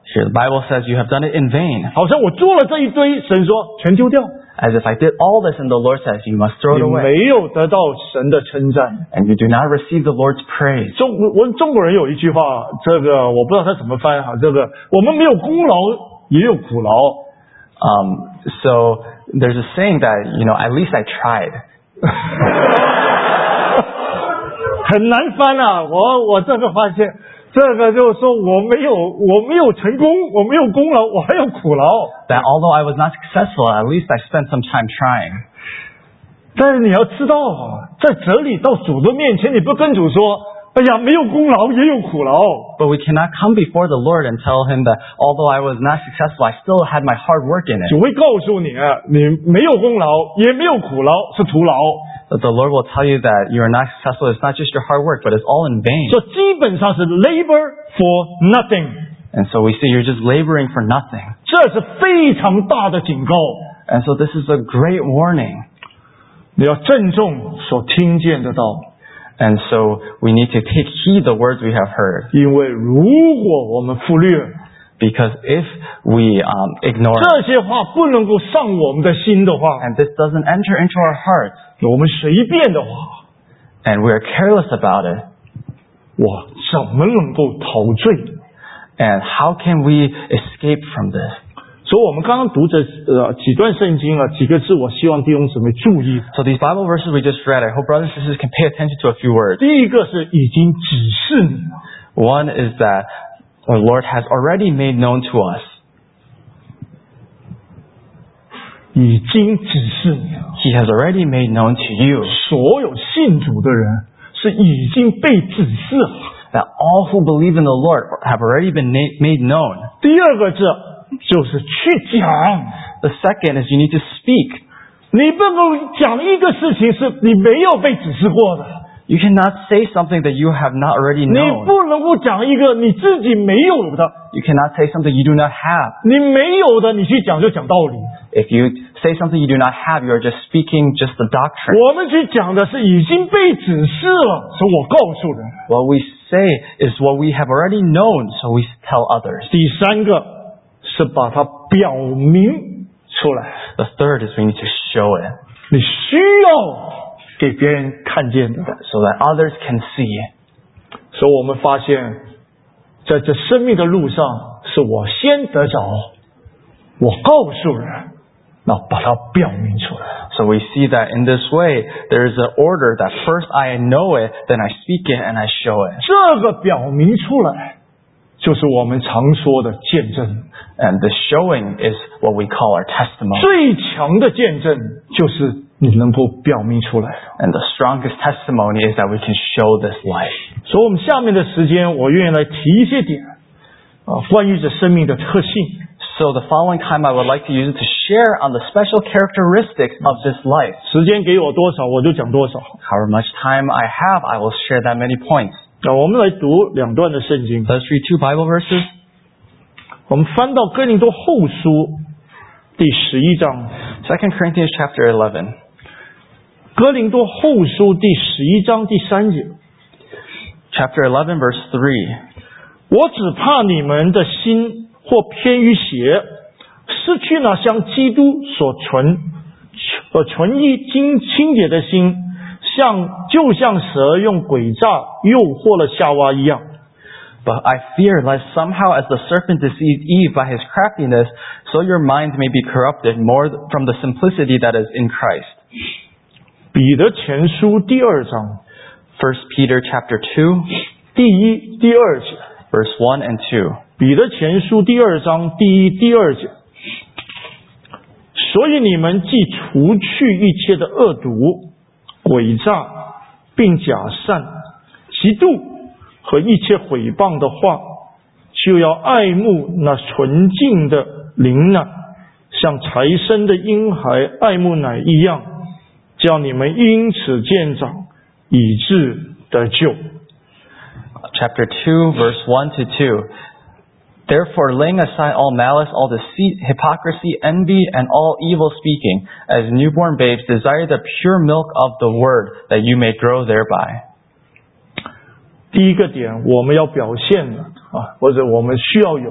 Here the Bible says you have done it in vain.
好像我做了这一堆，神说全丢掉，
As if I did all this and the Lord says you must throw it
你
away.
没有得到神的称赞。
And you do not receive the Lord's praise.
中我们中国人有一句话，这个我不知道他怎么翻哈，这个我们没有功劳也有苦劳。
Um, so there's a saying that, you know, at least I tried.
很难翻啊！我我这个发现，这个就是说我没有我没有成功，我没有功劳，我还有苦劳。
That although I was not successful, at least I spent some time trying.
但是你要知道啊，在这里到主的面前，你不跟主说，哎呀，没有功劳也有苦劳。
But we cannot come before the Lord and tell him that although I was not successful, I still had my hard work in it.
主会告诉你啊，你没有功劳，也没有苦劳，是徒劳。
But the Lord will tell you that you are not successful. It's not just your hard work, but it's all in vain.
这基本上是 labor for nothing。
And so we see you're just laboring for nothing.
这是非常大的警告。
And so this is a great warning.
你要郑重所听见的道，
And so we need to take heed the words we have heard.
因为如果我们忽略
Because if we um, ignore
这些话，不能够上我们的心的话，
and this doesn't enter into our hearts,
我们随便的话，
and we are careless about it,
我怎么能够陶醉？
and how can we escape from this?
所以，我们刚刚读这呃几段圣经啊，几个字，我希望弟兄姊妹注意。
So these Bible verses we just read, I hope brothers and sisters can pay attention to a few words.
第一个是已经指示你了，
One is that the Lord has already made known to us.
已经指示你了。
He has already made known to you
所有信主的人是已经被指示了。
that all who believe in the Lord have already been na- made known.
第二个字就是去讲，
The second is you need to speak.
你不能讲一个事情是你没有被指示过的，
You cannot say something that you have not already
你
known.
不能够讲一个你自己没有的，
You cannot say something you do not have.
你没有的你去讲就讲道理。
If you say something you do not have, you are just speaking just the doctrine.
我们去讲的是已经被指示了，所以我告诉人。
What we say is what we have already known, so we tell others.
第三个是把它表明出来，
The third is we need to show it
你需要给别人看见的。
so that others can see.
所以我们发现，在这生命的路上，是我先得着，我告诉人，那把它表明出来。
So we see that in this way, there is an order that first I know it, then I speak it, and I show it.
这个表明出来，就是我们常说的见证。
And the showing is what we call our testimony.
最强的见证就是你能够表明出来。
And the strongest testimony is that we can show this light.
所以，我们下面的时间，我愿意来提一些点啊，关于这生命的特性。
So the following time I would like to use it to share on the special characteristics of this life.
时间给我多少，我就讲多少。
However much time I have, I will share that many points.
那我们来读两段的圣经。
Let's read two Bible verses.
我们翻到哥林多后书第十一章。
Second Corinthians chapter eleven.
哥林多后书第十一章第三节。
Chapter eleven verse three.
我只怕你们的心或偏于邪，失去那像基督所存呃纯一精清洁的心，像就像蛇用诡诈诱惑了夏娃一样。
But I fear lest somehow as the serpent deceived Eve by his craftiness, so your minds may be corrupted more from the simplicity that is in Christ.
彼得前书第二章
First Peter chapter two,
第一、第二节。
verse one and two.
彼得前书第二章第一、第二节。所以你们既除去一切的恶毒、诡诈，并假善、嫉妒和一切毁谤的话，就要爱慕那纯净的灵奶，像才生的婴孩爱慕奶一样，叫你们因此渐长，以致得救。
Chapter two, verse one to two. Therefore, laying aside all malice, all deceit, hypocrisy, envy, and all evil speaking, as newborn babes, desire the pure milk of the word, that you may grow thereby.
第一个点，我们要表现的啊，或者我们需要有的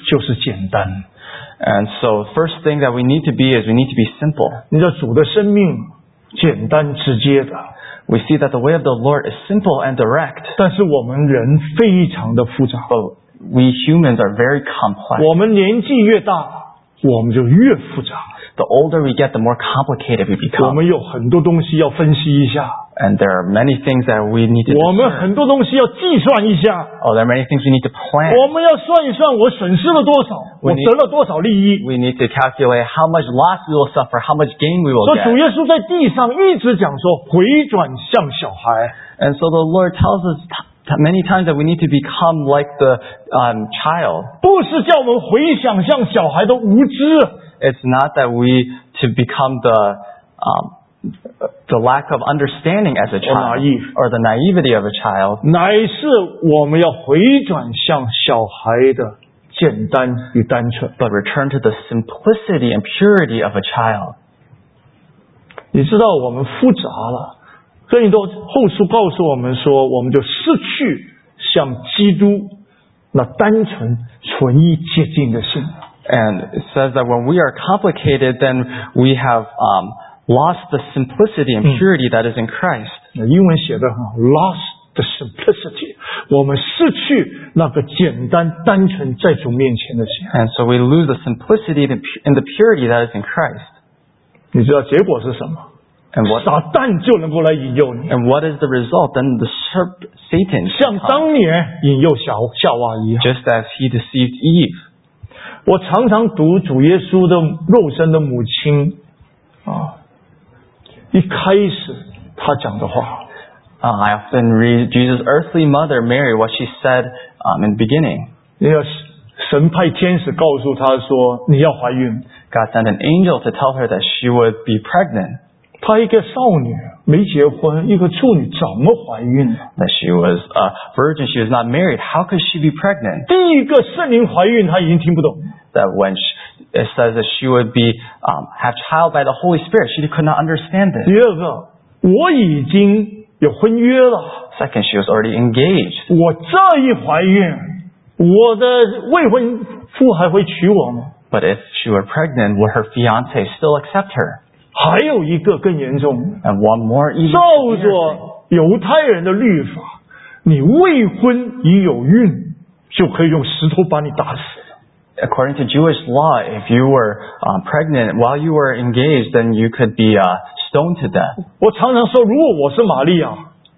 就是简单。
And so first thing that we need to be is we need to be simple.
你知道主的生命简单直接的，
We see that the way of the Lord is simple and direct.
但是我们人非常的复杂。
But we humans are very complex.
我们年纪越大，我们就越复杂。
The older we get, the more complicated we
我
become.
们有很多东西要分析一下，
And there are many things that we need to
我们
discern.
很多东西要计算一下，
Oh, there are many things we need to plan.
我们要算一算我损失了多少，我
We need-
得了多少利益。
We need to calculate how much loss we will suffer, how much gain we will
所以主
get.
耶稣在地上一直讲说，回转向小孩。
And so the Lord tells us t- many times that we need to become like the um, child.
不是叫我们回想像小孩的无知，
It's not that we to become the um, the lack of understanding as a child
naive.
or the naivety of a child,
乃是我们要回转向小孩的简单与单纯。
but return to the simplicity and purity of a child.
你知道我们复杂了，哥林多后书告诉我们说，我们就失去像基督那单纯纯一洁净的心。
And it says that when we are complicated, then we have um, lost the simplicity and purity that is in Christ.
英文写得很好 ，lost the simplicity， 我们失去那个简单单纯在主面前的心。
And so we lose the simplicity and the purity that is in Christ.
你知道结果是什么？
And what
撒旦就能够来引诱你，
and what is the result? Then the serp, Satan,
像
comes,
当年引诱小夏娃一样。
just as he deceived Eve.
我常常读主耶稣的肉身的母亲啊，一开始他讲的话，
Uh, I often read Jesus' earthly mother, Mary, what she said um, in the beginning.
因为神派天使告诉他说你要怀孕。
God sent an angel to tell her that she would be pregnant,
她一个少女没结婚，一个处女怎么怀孕呢？
that she was a virgin, she was not married. How could she be pregnant?
第一个圣灵怀孕，她已经听不懂。
That when she, it says that she would be um, have child by the Holy Spirit, she could not understand
第
it.
二个，我已经有婚约了，
Second, she was already engaged.
我这一怀孕，我的未婚夫还会娶我吗？
But if she were pregnant, would her fiance still accept her?
还有一个更严重的，
And one more even
照
severe thing.
着犹太人的律法，你未婚已有孕，就可以用石头把你打死。
According to Jewish law, if you were um, pregnant while you were engaged, then you could be uh, stoned to death.
我常常说，如果我是玛利亚，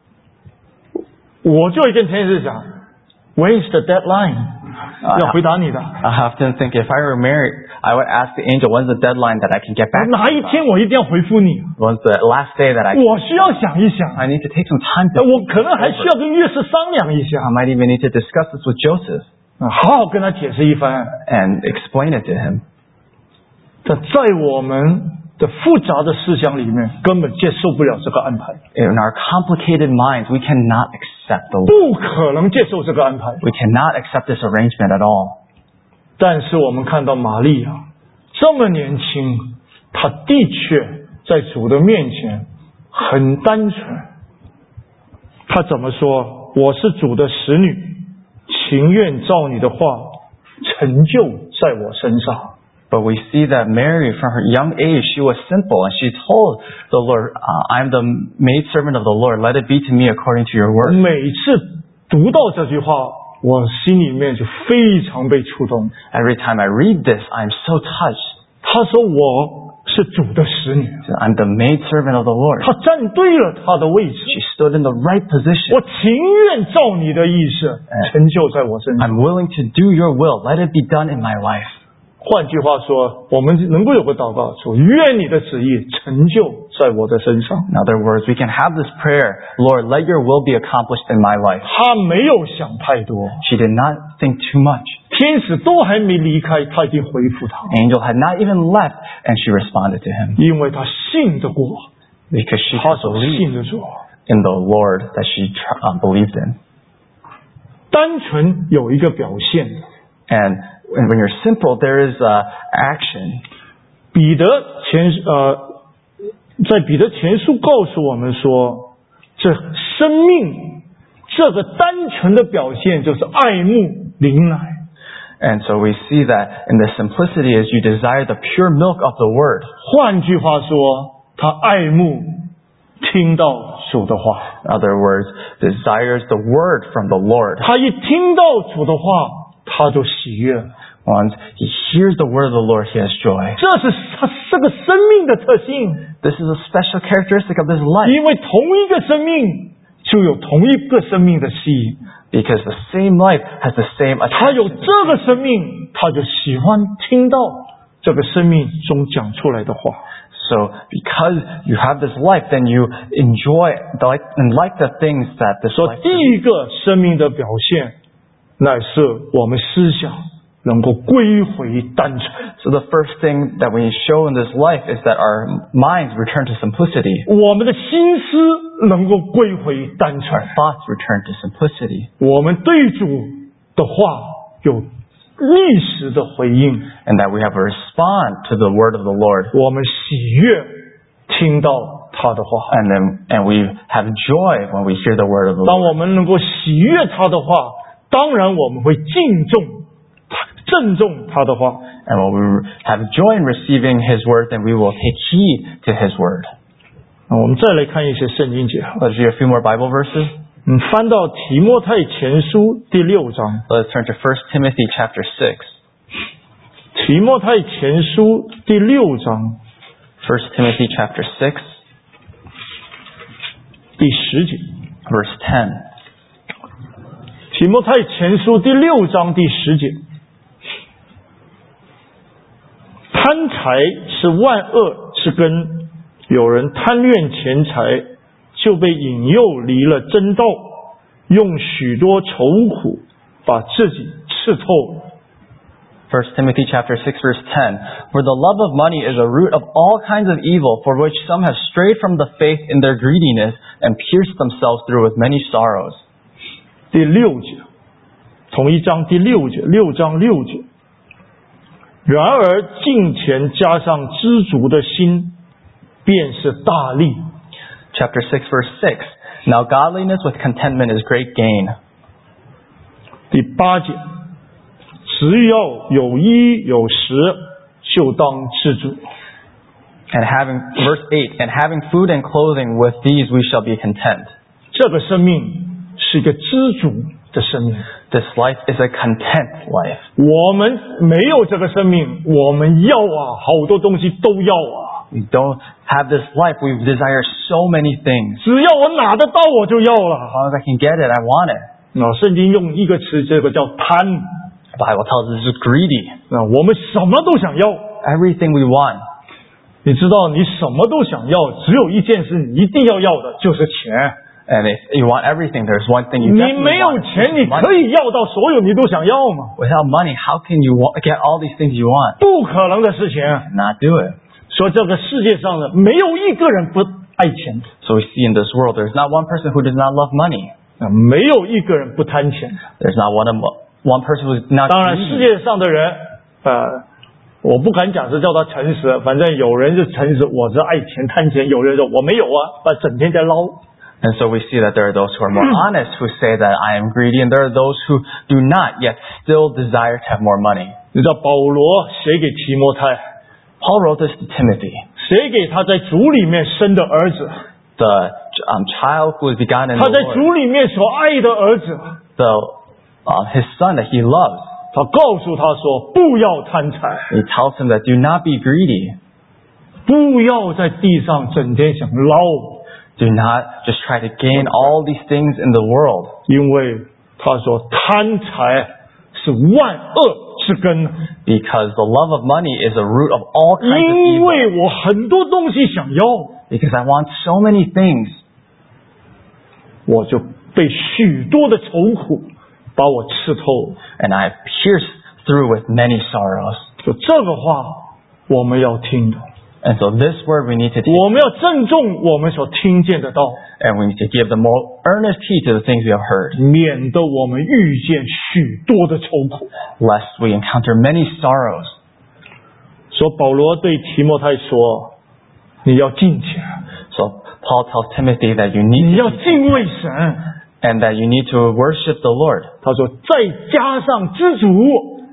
我就会跟天使讲 ，When is the deadline？、要回答你的。
I often think if I were married, I would ask the angel, when's the deadline that I can get back to
哪一
you?
天我一定要回复你？
When's the last day that I
我需要想一想，
I need to take some time
呃
to
我可能还需要跟约瑟商量一下
I，might even need to discuss this with Joseph
啊好好跟他解释一番。
and explain it to him.
但在我们的复杂的思想里面，根本接受不了这个安排，
In our complicated minds, we cannot accept the
不可能接受这个安排。
we cannot accept this arrangement at all.
但是我们看到玛利亚这么年轻，她的确在主的面前很单纯。她怎么说？我是主的使女，情愿照你的话成就在我身上。
But we see that Mary, from her young age, she was simple, and she told the Lord, uh, I'm the maidservant of the Lord. Let it be to me according to your word.
每次读到这句话，我心里面就非常被触动。
Every time I read this, I'm so touched.
她说我是主的使女，
I'm the maidservant of the Lord.
她站对了她的位置。
She stood in the right position.
我情愿照你的意思成就在我身上。
I'm willing to do your will. Let it be done in my life.
换句话说，我们能够有个祷告说：愿你的旨意成就在我的身上。
In other words, we can have this prayer, Lord, let your will be accomplished in my life.
他没有想太多，
She did not think too much.
天使都还没离开，他已经回复他，
Angel had not even left, and she responded to him
因为他信得过，
because she
他
could
所
believe
信得住。
in the Lord that she uh, believed in.
单纯有一个表现，
And when you're simple, there is uh, action.
彼得前呃，在彼得前书告诉我们说，这生命这个单纯的表现就是爱慕灵奶。
And so we see that in the simplicity is you desire the pure milk of the word.
换句话说，他爱慕听到主的话。
In other words, desires the word from the Lord.
他一听到主的话，他就喜悦。
Once he hears the word of the Lord, he has joy.
这是他这个生命的特性。
This is a special characteristic of this life.
因为同一个生命就有同一个生命的吸引。
Because the same life has the same
他有
attraction.
这个生命，他就喜欢听到这个生命中讲出来的话。
So because you have this life, then you enjoy the, like, and like the things that this
所以
life
第一个生命的表现，乃是我们思想能够归回单纯。
So the first thing that we show in this life is that our minds return to simplicity.
我们的心思能够归回单纯。
Our thoughts return to simplicity.
我们对主的话有立时的回应。
And that we have a respond to the word of the Lord.
我们喜悦听到他的话。
And then and we have joy when we hear the word of the
当
Lord.
我们能够喜悦他的话，当然我们会敬重、郑重他的话。
And when we have joy in receiving his word, then we will take heed to his word.
那我们再来看一些圣经节。
Let's read a few more Bible verses.
嗯，翻到提摩太前书第六章。
Let's turn to First Timothy chapter six.
提摩太前书第六章
First Timothy chapter six,
第十节。
verse ten.
提摩太前书第六章第十节。贪财是万恶之根，有人贪恋钱财，就被引诱离了真道，用许多愁苦把自己刺透。
First Timothy chapter six, verse ten. For the love of money is a root of all kinds of evil, for which some have strayed from the faith in their greediness and pierced themselves through with many sorrows.
第六节，同一章第六节，六章六节。然而敬虔加上知足的心，便是大利。
Chapter six, verse six. Now godliness with contentment is great gain.
第八节，只要有衣有食，就当知足。
And having, verse eight, and having food and clothing, with these we shall be content.
这个生命是一个知足的生命。
This life is a content life.
我们没有这个生命，我们要啊，好多东西都要啊。
We don't have this life. We desire so many things.
只要我拿得到，我就要
As
了。
long as I can get it, I want it.
那圣经用一个词，这个叫贪。
The Bible tells us it's greedy.
那我们什么都想要。
Everything we want.
你知道，你什么都想要，只有一件事你一定要要的，就是钱。
And if you want everything, there's one thing you
你
definitely
没有
want.
钱，你
Money.
可以要到所有你都想要吗？
Without money, how can you wa- get all these things you want?
不可能的事情。
Not do it.
说这个世界上的没有一个人不爱钱，
So we see in this world, there's not one person who does not love money.
没有一个人不贪钱。
There's not one, one person who is not
当然，世
greedy.
界上的人，呃，我不敢讲是叫他诚实，反正有人是诚实，我是爱钱贪钱；有人说我没有啊，他整天在捞。
And so we see that there are those who are more honest, who say that I am greedy, and there are those who do not, yet still desire to have more money.
你知道保罗写给提摩太，
Paul wrote this to Timothy,
写给他在主里面生的儿子，
the um, child who was begotten in
他
the
在
Lord,
主里面所爱的儿子。
the, uh, his son that he loves.
他告诉他说：“不要贪财，
He tells him that do not be greedy.
不要在地上整天想捞，
Do not just try to gain all these things in the world.
因为他说贪财是万恶之根。
Because the love of money is a root of all kinds of
因
evil.
为我很多东西想要，
Because I want so many things,
我就被许多的愁苦把我刺透。
and I have pierced through with many sorrows.
就这个话，我们要听的，
And so this word we need to take,
我们要郑重我们所听见的道，
and we need to give the more earnest heed to the things we have heard,
免得我们遇见许多的愁苦。
lest we encounter many sorrows.
所以保罗对提摩太说：“你要敬虔，
So Paul tells Timothy that you need
你
to
要
be
敬畏神。”
and that you need to worship the Lord.
他说：“再加上知足，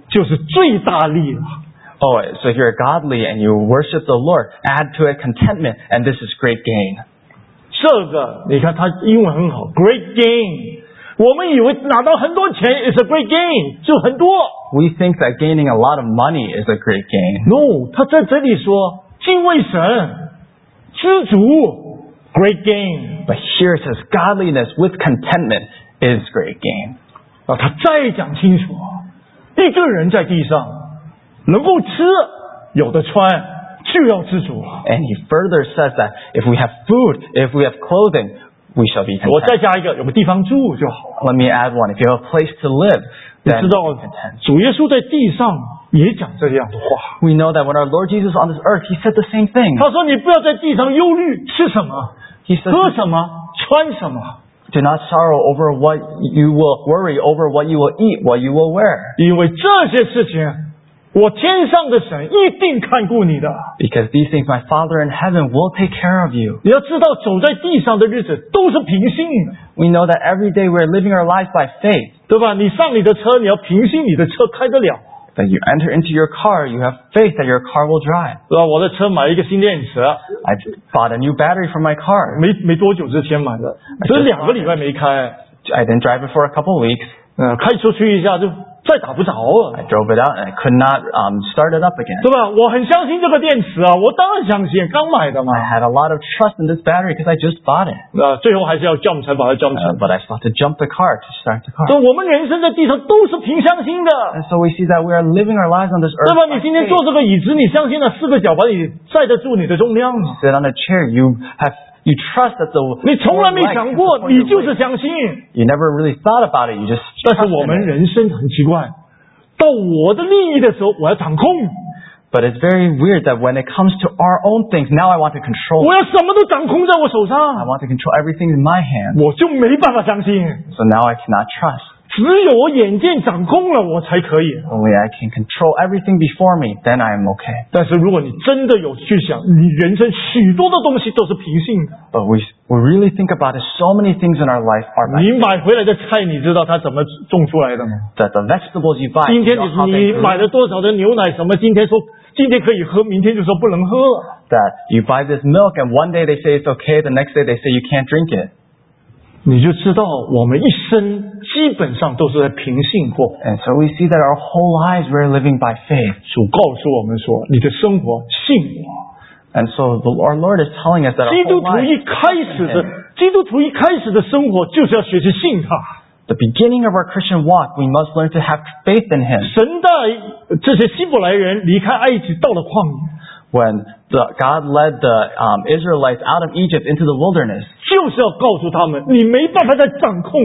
就是最大利了。
Oh, so if you're godly and you worship the Lord, add to it contentment, and this is great gain.
这个你看他英文很好 ，great gain。我们以为拿到很多钱 is a great gain， 就很多。
We think that gaining a lot of money is a great gain.
No， 他在这里说敬畏神、知足 ，great gain。
But here it says godliness with contentment is great gain.
啊，他再讲清楚，一个人在地上能够吃，有的穿，就要知足。
And he further says that if we have food, if we have clothing, we shall be
我再
content.
加一个，有个地方住就好。
Let me add one. If you have a place to live,
你
then
知道
be content.
主耶稣在地上也讲这样的话。
We know that when our Lord Jesus on this earth, he said the same thing.
他说：“你不要在地上忧虑吃什么，
He says,
喝什么，穿什么，
do not sorrow over what you will worry over what you will eat, what you will wear.
因为这些事情，我天上的神一定看顾你的。
Because these things my Father in heaven will take care of you.
你要知道，走在地上的日子都是凭信的，
We know that every day we're living our lives by faith.
对吧？你上你的车，你要凭信你的车开得了，
That you enter into your car, you have faith that your car will drive.
对吧？我的车买一个新电池，
I bought a new battery for my car.
没没多久之前买的，只是两个礼拜没开，
I didn't drive it for a couple of weeks.
嗯，开出去一下就再打不着啊，
I drove it out and I could not um, start it up again.
对吧？我很相信这个电池啊，我当然相信，刚买的嘛。
I had a lot of trust in this battery because I just bought it.
那最后还是要 jump 才把它 jump 成
Uh,。but I still have to jump the car to start the car.
所以我们人生在地上都是凭相信的，
And so we see that we are living our lives on this
对
earth
吧？
by
你今天
faith.
坐这个椅子，你相信了四个脚把你载得住你的重量吗？
Sit on a chair. You have you trust that the
你从来没
legs
想
can
过，
support
你
your
就是
weight.
相信。
You never really thought about it. You just
但是
trust
我
in
们
it.
人生很奇怪，到我的利益的时候，我要掌控，
But it's very weird that when it comes to our own things, now I want to control.
我要什么都掌控在我手
I
上，
want to control everything in my hand.
我就没办法相信。
So now I cannot trust.
只有我眼见掌控了，我才可以。
Only I can control everything before me, then I am okay.
但是如果你真的有去想，你人生许多的东西都是凭信的。
But we we really think about it. So many things in our life are by
你买回来的菜，你知道它怎么种出来的吗？
that the vegetables you buy.
今
You
天
know how
你
they
你
grew.
买了多少的牛奶？什么？今天说今天可以喝，明天就说不能喝。
That you buy this milk and one day they say it's okay, the next day they say you can't drink it.
你就知道我们一生基本上都是在凭信过。
And so we see that our whole lives we're living by faith.
主告诉我们说，你的生活信我。
And so the, our Lord is telling us that our
基督
whole
徒一
life
开始的，基督徒一开始的生活就是要学习信他。
the beginning of our Christian walk, we must learn to have faith in Him.
神带这些希伯来人离开埃及，到了旷野，
When the, God led the um, Israelites out of Egypt into the wilderness,
就是要告诉他们，你没办法再掌控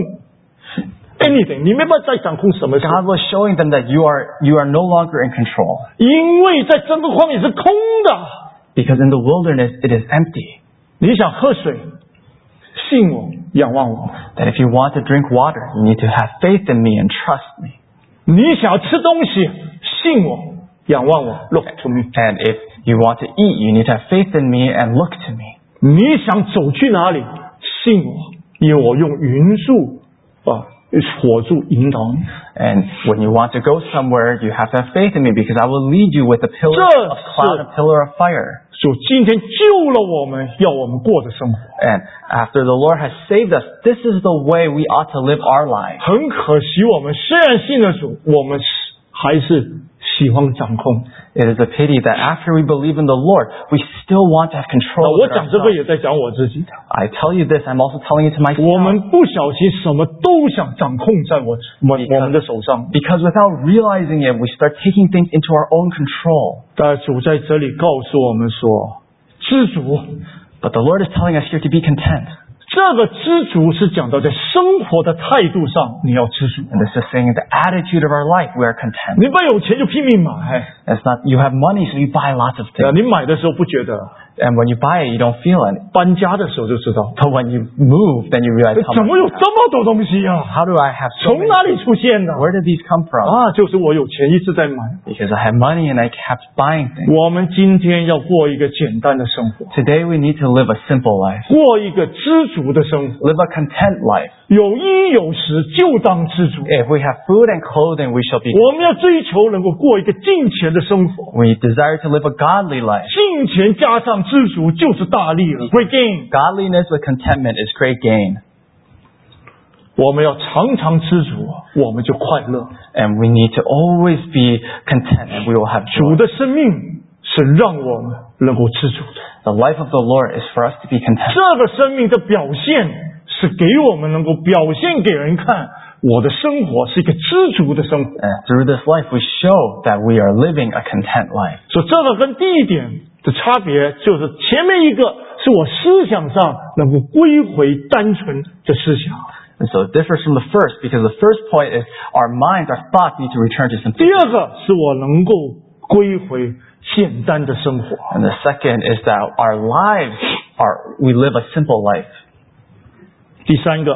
anything， 你没办法再掌控什么事，
God was showing them that you are you are no longer in control.
因为在整个旷野是空的。
Because in the wilderness it is empty.
你想喝水，信我，仰望我；
That if you want to drink water, you need to have faith in me and trust me.
你想吃东西，信我，仰望我，look to me。
And if you want to eat, you need to have faith in me and look to me.
你想走去哪里，信我，因为我用云柱啊，火柱引导你。
And when you want to go somewhere, you have to have faith in me because I will lead you with a pillar
This
of cloud, a pillar of fire.
主今天救了我们，要我们过的生活。
And after the Lord has saved us, this is the way we ought to live our lives.
很可惜，我们虽然信了主，我们还是喜欢掌控。
It is a pity that after we believe in the Lord, we still want to have
那
control
我
over
讲这个
ourselves.
也在讲我自己的。
I tell you this, I'm also telling it to
我
myself.
们不小心什么都想掌控在我我我们的手上，
Because without realizing it, we start taking things into our own control.
但主在这里告诉我们说，知足。
But the Lord is telling us here to be content.
这个知足是讲到在生活的态度上，你要知足。
And this is saying the attitude of our life, we are content.
你不要有钱就拼命买，
It's not, you have money, so you buy lots of
对吧？
things.
你买的时候不觉得，
And when you buy it, you don't feel it.
搬家的时候就知道，
But when you move, then you realize how
怎
much.
么有这么多东西啊？
How do I have so
从
many?
哪里出现的？
Where did these come from?
啊，就是我有钱一直在买。
Because I have money and I kept buying things.
我们今天要过一个简单的生活，
Today we need to live a simple life.
过一个知足的生活。
Live a content life.
有衣有食就当知足。
If we have food and clothing, we shall be.
我们要追求能够过一个敬虔的生活，
We desire to live a godly life.
敬虔加上知足就是大利了 ，great gain。
Godliness with contentment is great gain.
我们要常常知足，我们就快乐。
And we need to always be content and we will have
主
joy.
的生命是让我们能够知足的，
The life of the Lord is for us to be content.
这个生命的表现是给我们能够表现给人看，我的生活是一个知足的生活。
And through this life, we show that we are living a content life.
所以这个跟第一点的差别就是前面一个是我思想上能够归回单纯的思想，
And so it differs from the first because the first point is our minds, our thoughts need to return to
第
simplicity.
二个是我能够归回简单的生活。
And the second is that our lives are, we live a simple life.
第三个，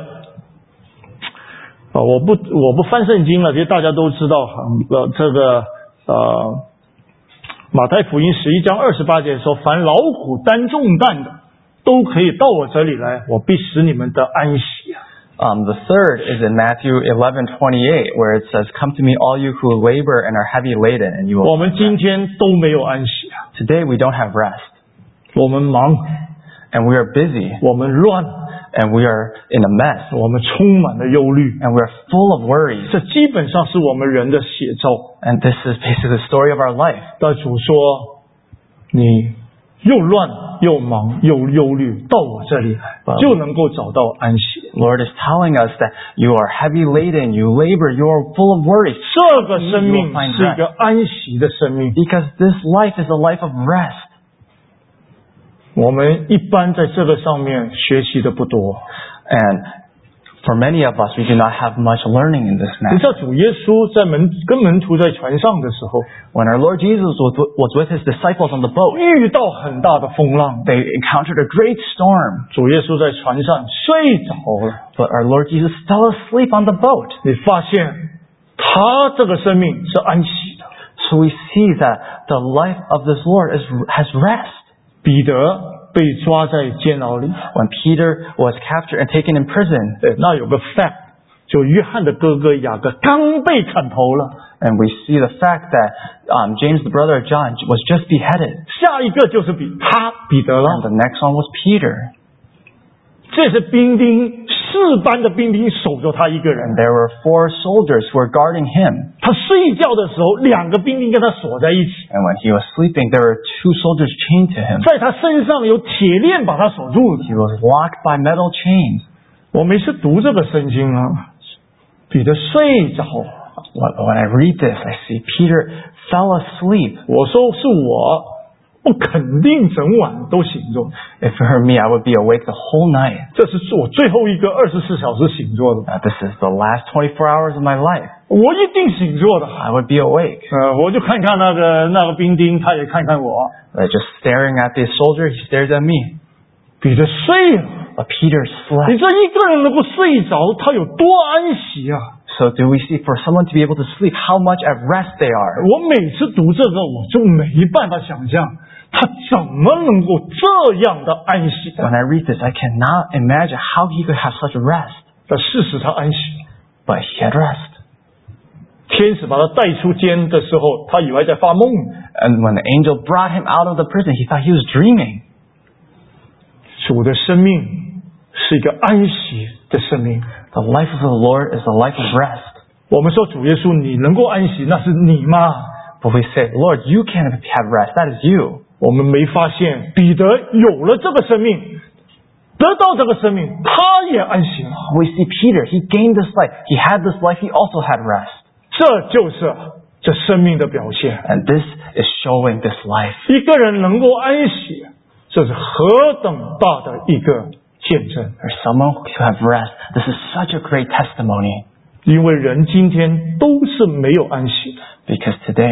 啊，我不我不翻圣经了，其实大家都知道，呃，这个呃，马太福音十一章二十八节说：“凡劳苦担重担的，都可以到我这里来，我必使你们得安息。”
Um, the third is in Matthew eleven twenty-eight, where it says, "Come to me, all you who labor and are heavy laden, and you
我
will."
们今天都没有安息啊，
Today we don't have rest,
我们忙，
and we are busy,
我们乱，
and we are in a mess,
我们充满了忧虑，
and we are full of worries.
这基本上是我们人的写照。
And this is basically the story of our life.
但主说：“你又乱又忙又忧虑，到我这里来，就能够找到安息。”
Lord is telling us that you are heavy laden, you labor, you are full of worries.
这个生命是一个安息的生命。
Because this life is a life of rest.
我们一般在这个上面学习的不多。
And for many of us, we do not have much learning in this
你
matter.
知道主耶稣在门跟门徒在船上的时候，
When our Lord Jesus was, was with his disciples on the boat,
遇到很大的风浪，
they encountered a great storm.
主耶稣在船上睡着了。
But our Lord Jesus fell asleep on the boat.
你发现他这个生命是安息的。
So we see that the life of this Lord is, has rest.
彼得被抓在监牢里，
When Peter was captured and taken in prison,
对，那有个 fact， 就约翰的哥哥雅各刚被砍头了，
and we see the fact that um, James, the brother of John, was just beheaded.
下一个就是比他彼得
And
了。
the next one was Peter.
这是兵丁四班的兵丁守着他一个
And
人，
there were four soldiers who were guarding him.
他睡觉的时候，两个兵丁跟他锁在一起，
And when he was sleeping, there were two soldiers chained to him.
在他身上有铁链把他锁住的。
He was locked by metal chains.
我每次读这个圣经啊，彼得睡着，
When when I read this, I see Peter fell asleep.
我说是我，我肯定整晚都醒着。
If it were me, I would be awake the whole night.
这是我最后一个二十四小时醒着的，
Uh, this is the last twenty-four hours of my life.
我一定醒着的。
I would be awake.
呃，我就看看那个那个兵丁，他也看看我。
Uh, just staring at this soldier, he stares at me.
彼得睡了，
But Peter
你
slept.
这一个人能够睡着，他有多安息啊！
So do we see for someone to be able to sleep, how much at rest they are?
我每次读这个，我就没办法想象他怎么能够这样的安息的。
When I read this, I cannot imagine how he could have such rest.
但事实他安息了。
But he had rest.
天使把他带出监的时候，他以为在发梦。
And when the angel brought him out of the prison, he thought he was dreaming.
主的生命是一个安息的生命。
The life of the Lord is a life of rest.
我们说主耶稣，你能够安息，那是你吗？
But we say, Lord, you can't have rest. That is you.
我们没发现彼得有了这个生命，得到这个生命，他也安息了。
We see Peter, he gained this life. He had this life. He also had rest.
这就是这生命的表现。
And this is showing this life.
一个人能够安息，这是何等大的一个见证！
For someone to have rest, this is such a great testimony.
因为人今天都是没有安息的，
Because today,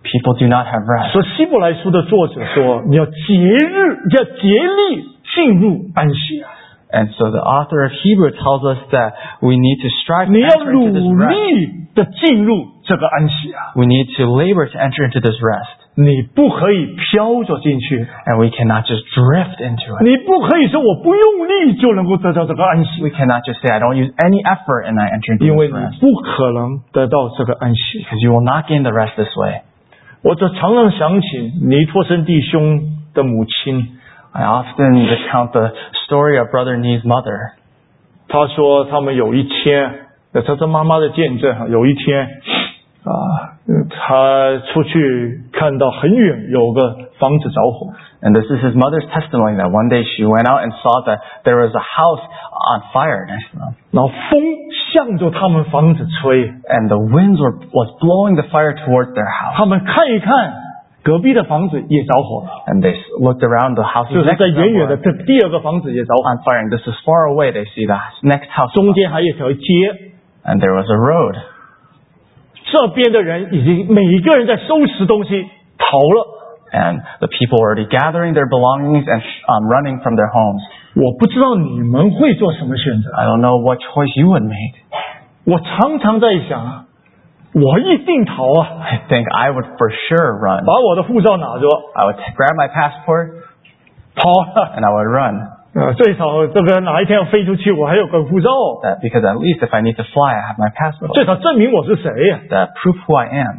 People do not have rest.
所以希伯来书的作者说，你要节日，要竭力进入安息。
And so the author of Hebrew tells us that we need to strive to
你要
enter into this
努
rest.
力的进入这个安息啊！
We need to labor to enter into this rest.
你不可以飘着进去，
And we cannot just drift into it.
你不可以说我不用力就能够得到这个安息，
We cannot just say, I don't use any effort and I enter into
因为
this
你
rest.
不可能得到这个安息。
Because you will not gain the rest this way.
我这常常想起尼托生弟兄的母亲，
I often recount the story of Brother Nee's mother.
他说他们有一天，这是妈妈的见证哈，有一天啊，他出去看到很远有个房子着火。
And this is his mother's testimony that one day she went out and saw that there was a house on fire next to them.
然后风向着他们房子吹，
And the winds were was blowing the fire towards their house.
他们看一看，隔壁的房子也着火了，
And they looked around the houses
就是
next
在
to
远
them
远的
were
这第二个房子也着火，
on fire. And this is far away. They see the next house.
中间还有一条街，
And there was a road.
这边的人已经每一个人在收拾东西逃了。
And the people were already gathering their belongings and um, running from their homes.
我不知道你们会做什么选择，
I don't know what choice you would make.
我常常在想，我一定逃啊，
I think I would for sure run.
把我的护照拿着
I would t- grab my passport
跑了。
and I would run.
呃，最少这个哪一天要飞出去，我还有个护照，
That because at least if I need to fly, I have my passport.
最少证明我是谁呀、
That proof who I am.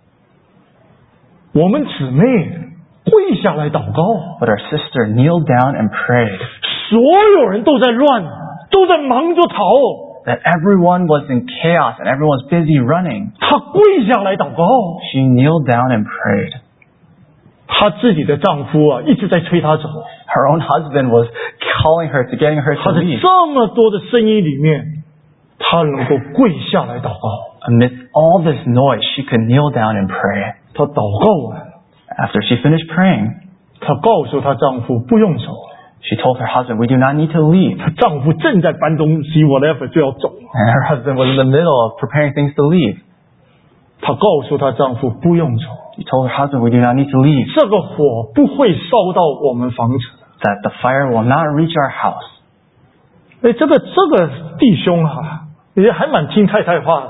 我们姊妹跪下来祷告，
But our sister kneeled down and prayed
所有人都在乱，都在忙着逃，
that everyone was in chaos and everyone was busy running.
她跪下来祷告，
She kneeled down and prayed.
她自己的丈夫啊一直在催她走，
Her own husband was calling her to getting her
她
to
在
leave.
这么多的声音里面，她能够跪下来祷告。
Amidst all this noise, she could kneel down and pray.
她祷告完，
After she finished praying,
她告诉她丈夫不用走，
she told her husband, we do not need to leave.
她丈夫正在搬东西 whatever 就要走，
And her husband was in the middle of preparing things to leave.
她告诉她丈夫不用走，
She told her husband, we do not need to leave.
这个火不会烧到我们房子。
That the fire will not reach our house.
哎，这个这个弟兄啊，也还蛮听太太话的。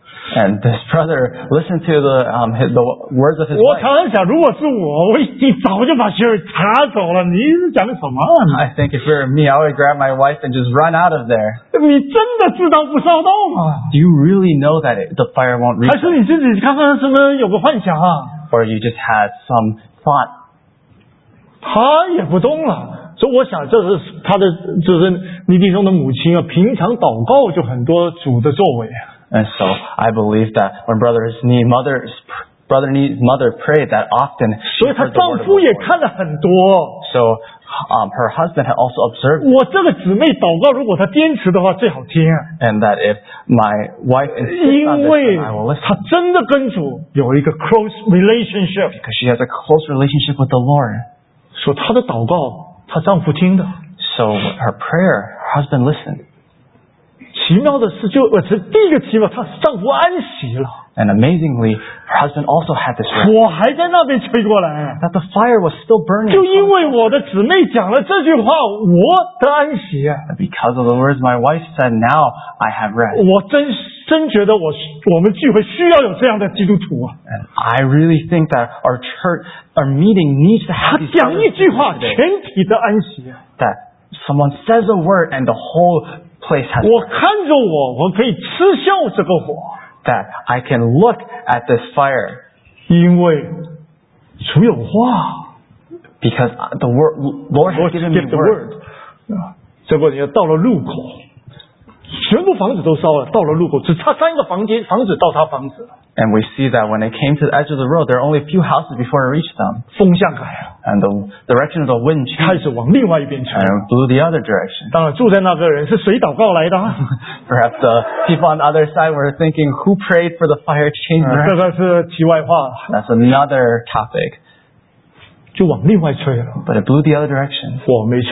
And this brother listened to the um, his, the words of his
我
wife.
常常想，如果是我，我一定早就把雪儿查走了。你是讲什么啊？
I think if it were me, I would grab my wife and just run out of there.
你真的知道不烧到吗？
Do you really know that it, the fire won't reach
还是
us?
你自己刚刚什么有个幻想啊？
Or you just had some thought?
他也不动了，所以我想这是他的，就是尼弟兄的母亲啊，平常祷告就很多主的作为啊。
And so I believe that when brother's knee, mother's brother Nee's mother prayed, that often she
所以她
heard the
丈
word of the
夫也
Lord.
看了很多。
So um, her husband had also observed,
我这个姊妹祷告，如果她坚持的话，最好听啊。
and that if my wife insists on
因
this,
为
then I will listen.
她真的跟主有一个 close relationship，
Because she has a close relationship with the Lord.
所以她的祷告，她丈夫听的。
So her prayer, her husband listened.
奇妙的是，就呃，这第一个奇妙，她丈夫安息了，
And amazingly, her husband also had this rest.
火还在那边吹过来。
That the fire was still burning.
就因为我的姊妹讲了这句话，我的安息啊，
Because of the words my wife said, now I have rest.
我真真觉得我我们聚会需要有这样的基督徒啊。
And I really think that our church, our meeting needs to
他
have these
讲
brothers
一句话，
today.
全体的安息啊。
That someone says a word and the whole place has
我看着我，我可以嗤笑这个火，
that I can look at this fire
因为主有话。
because the word, Lord has
Lord
given me
give the
word.
word 啊，结果你到了路口，全部房子都烧了，到了路口只差三个房间，房子到他房子，
And we see that when they came to the edge of the road, there are only a few houses before it reached them.
风向改了，
And the direction of the wind
开
changed
始往另外一边吹。
and it blew the other direction.
当然，住在那个人是谁祷告来的啊？
Perhaps the people on the other side were thinking, who prayed for the fire to change
啊这
direction?
个是题外话了，
That's another topic.
就往另外吹了，
But it blew the other direction.
火没吹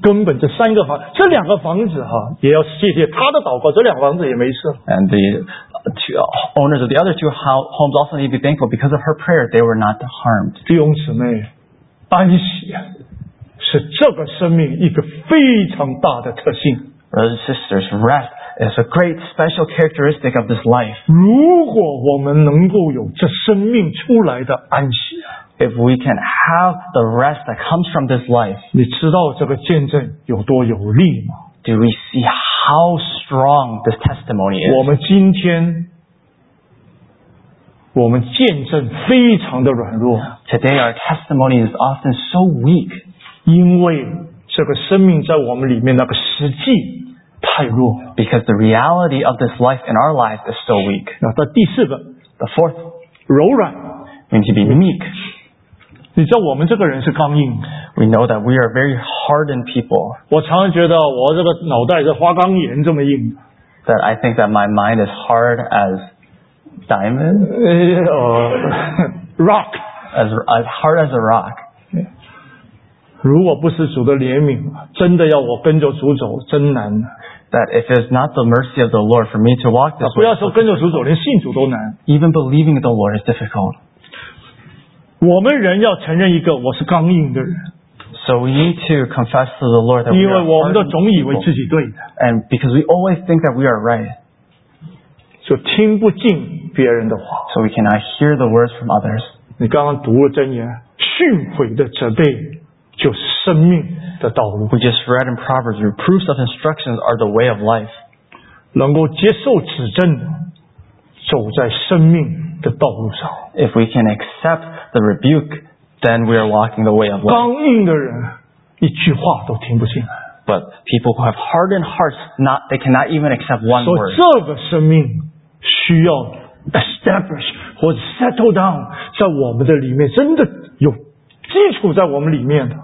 根本这三个房，这两个房子哈，也要谢谢他的祷告，这两个房子也没事。
And the two owners of the other two homes also need to be thankful because of her prayer, they were not harmed.
弟兄姊妹，安息是这个生命一个非常大的特性。
Brothers and sisters, rest is a great special characteristic of this life.
如果我们能够有这生命出来的安息，
if we can have the rest that comes from this life,
你知道这个见证有多有力吗？
do we see how strong this testimony is?
我们今天，我们见证非常的软弱，
Today our testimony is often so weak
因为这个生命在我们里面那个实际太弱。
because the reality of this life in our life is so weak.
那到第四个，
The fourth,
柔软。
we need to be meek.
你知道我们这个人是刚硬，
We know that we are very hardened people.
我常常觉得我这个脑袋是花岗岩这么硬。
That I think that my mind is hard as diamond,
呃，rock。
as as hard as a rock.
如果不是主的怜悯，真的要我跟着主走，真难。
That if it is not the mercy of the Lord for me to walk this
不
way,
要说跟着主走，连信主都难。
even believing in the Lord is difficult.
我们人要承认一个我是刚硬的人，
So we need to confess to the Lord that we
因为
are
我们都
hardened
总以为
people.
自己对的，
And because we always think that we are right,
就听不进别人的话。
so we cannot hear the words from others.
你刚刚读了箴言，训诲的责备就是生命的道路。
We just read in Proverbs, reproofs of instructions are the way of life.
能够接受指正的，走在生命的道路上。
If we can accept the rebuke, then we are walking the way of life.
刚硬的人一句话都听不进来，
But people who have hardened hearts, not they cannot even accept one
所
word.
以这个生命需要 establish 或者 settle down 在我们的里面，真的有基础在我们里面的。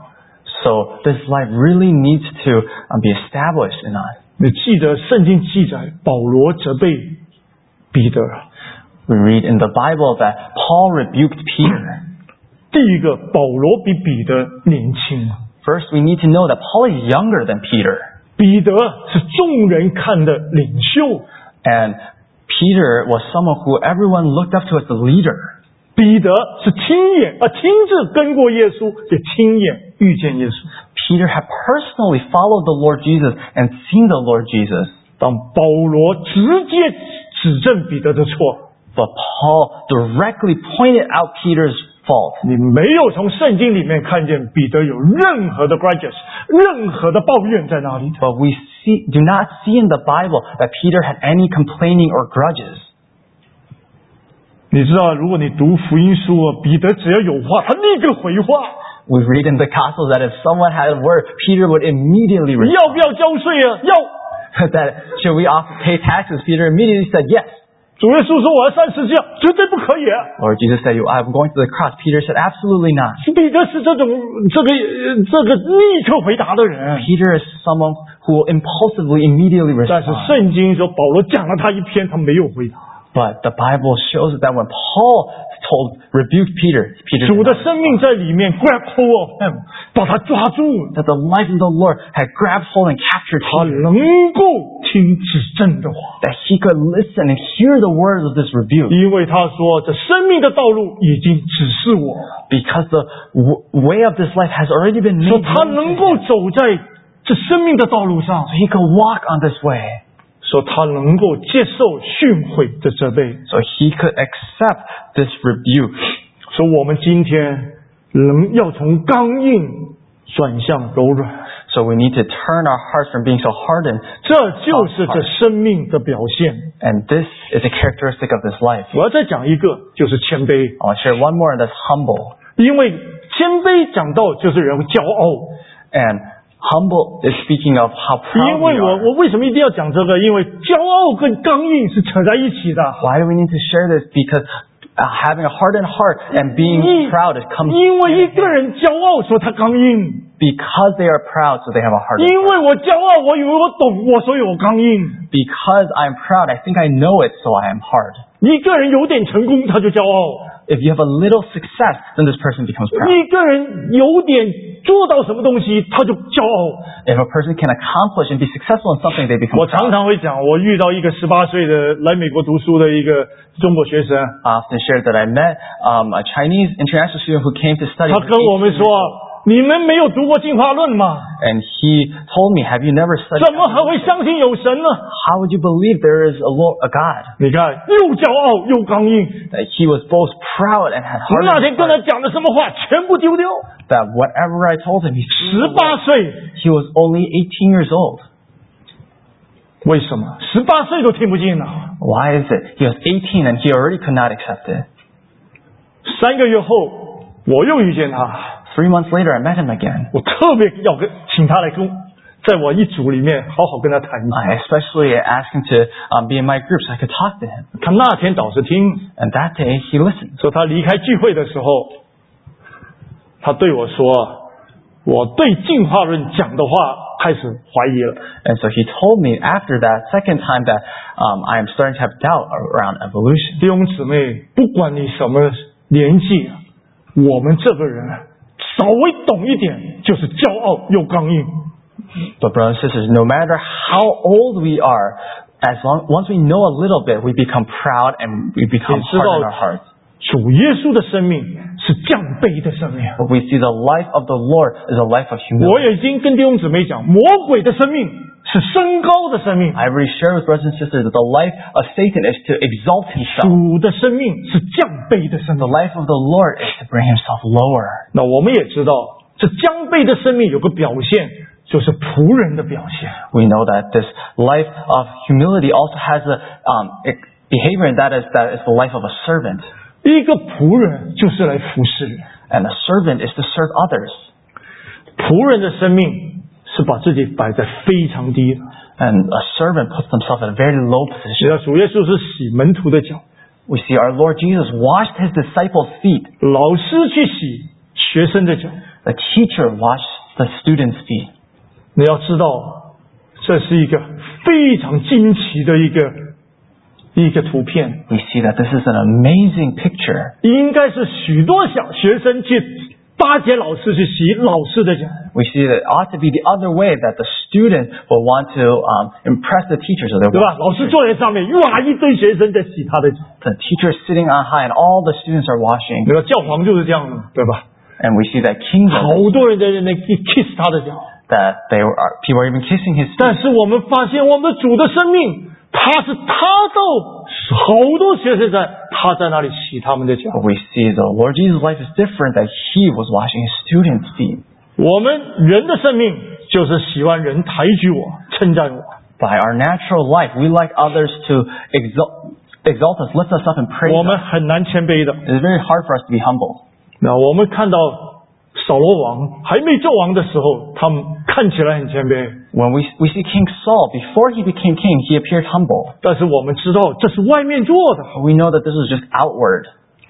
So this life really needs to um, be established in us.
你记得圣经记载保罗责备彼得，
We read in the Bible that Paul rebuked Peter.
第一个保罗比彼得年轻，
First, we need to know that Paul is younger than Peter.
彼得是众人看的领袖，
And Peter was someone who everyone looked up to as the leader.
彼得是亲眼啊亲自跟过耶稣，也亲眼遇见耶稣。
Peter had personally followed the Lord Jesus and seen the Lord Jesus.
当保罗直接指正彼得的错，
But Paul directly pointed out Peter's fault.
你没有从圣经里面看见彼得有任何的 grudges， 任何的抱怨在哪里？
But we see, do not see in the Bible that Peter had any complaining or grudges.
你知道，如果你读福音书啊，彼得只要有话，他立刻回话。
We read in the Gospels that if someone had a word, Peter would immediately
你
respond.
要不要交税啊？要。
That should we often pay taxes? Peter immediately said yes.
主耶稣说我要三十这样，绝对不可以啊！
Lord Jesus said, I'm going to the cross. Peter said, absolutely not.
彼得是这种这个呃这个立刻回答的人，
Peter is someone who will impulsively, immediately
但是
respond.
圣经说保罗讲了他一篇，他没有回答。
But the Bible shows that when Paul told, rebuked Peter, Peter
主
did
的
not
生命在里面 grab hold of him， 把他抓住，
that the life of the Lord had grabbed hold and captured
他
Peter,
能够听指正的话，
that he could listen and hear the words of this rebuke,
因为他说这生命的道路已经指示我，
because the w- way of this life has already been
说
made
他
known
能
to
够
him.
走在这生命的道路上，
So he could walk on this way,
说他能够接受训诲的责备。
so he could accept this rebuke.
说我们今天能要从刚硬转向柔软，
So we need to turn our hearts from being so hardened,
这就是这生命的表现。
and this is a characteristic of this life.
我要再讲一个，就是谦卑，
I want to share one more, and that's humble.
因为谦卑讲到就是人骄傲。
And humble is speaking of how proud
因
we
为我
are.
我为什么一定要讲这个？因为骄傲跟刚硬是扯在一起的。
Why do we need to share this? Because uh, having a hardened heart and being
因
proud, it comes
因为一个人骄傲，说他刚硬；
because they are proud, so they have a hardened
因
heart.
为我骄傲，我以为我懂我，所以我刚硬。
Because I'm proud, I think I know it, so I am hard.
一个人有点成功，他就骄傲；
If you have a little success, then this person becomes proud.
一个人有点做到什么东西，他就骄傲。
If a person can accomplish and be successful in something, they become
我常
proud.
常会讲，我遇到一个十八岁的来美国读书的一个中国学生，
I often shared that I met um, a Chinese international student who came to study.
他跟我们说，你们没有读过进化论吗？
And he told me, have you never studied?
怎么还会相信有神呢？
How would you believe there is a, Lord, a God?
你看，又骄傲又刚硬。
That he was both proud and had
我那
heart.
天跟他讲的什么话，全部丢掉。
That whatever I told him, he
十八岁，
he was only eighteen years old.
为什么？十八岁都听不进呢？
Why is it? He was eighteen and he already could not accept it.
三个月后，我又遇见他，
Three months later, I met him again.
我特别要跟请他来跟，在我一组里面好好跟他谈一下。
I especially asked him to um, be in my group so I could talk to him.
他那天导师听，
And that day, he listened.
说他离开聚会的时候，他对我说，我对进化论讲的话开始怀疑了。
And so he told me after that second time that um, I am starting to have doubt around evolution.
弟兄姊妹，不管你什么年纪，我们这个人稍微懂一点，就是骄傲又刚硬。
But brothers and sisters, no matter how old we are, as long once we know a little bit, we become proud and we become
你知道
hard in our hearts.
主耶稣的生命是降卑的生命。
But we see the life of the Lord is a life of
我
humility.
也已经跟弟兄姊妹讲，魔鬼的生命是升高的生命，
I already shared with brothers and sisters that the life of Satan is to exalt himself.
主的生命是降卑的生
The
命。
life of the Lord is to bring himself lower.
那我们也知道，这降卑的生命有个表现，就是仆人的表现。
We know that this life of humility also has a um, behavior, and that is that is the life of a servant.
一个仆人就是来服侍人，
And a servant is to serve others.
仆人的生命是把自己摆在非常低的。
And a servant puts himself in a very low
只
position.
要主耶稣是洗门徒的脚，
We see our Lord Jesus washed his disciples' feet.
老师去洗学生的脚。
The teacher washed the students' feet.
你要知道，这是一个非常惊奇的一个一个图片，
We see that this is an amazing picture.
应该是许多小学生去巴结老师去洗老师的脚。
We see that it ought to be the other way, that the student will want to um, impress the teachers. So
对吧？老师坐在上面，哇，一堆学生在洗他的脚。
the teacher is sitting on high and all the students are washing.
那个教皇就是这样的，对吧？
And we see that kingdom,
好多人在那 kiss 他的脚。
that they were, people are even kissing his feet.
但是我们发现，我们的主的生命，他是他到好多学生在他在那里洗他们的脚。
But we see the Lord Jesus' life is different, that he was washing his students' feet.
我们人的生命就是喜欢人抬举我、称赞我。
By our natural life, we like others to exalt, exalt us, lift us up and praise
我们
us.
很难谦卑的。
It's very hard for us to be humble.
那我们看到扫罗王还没做王的时候，他们看起来很谦卑，
When we, we see King Saul, before he became king, he appeared humble.
但是我们知道这是外面做的。
But we know that this is just outward.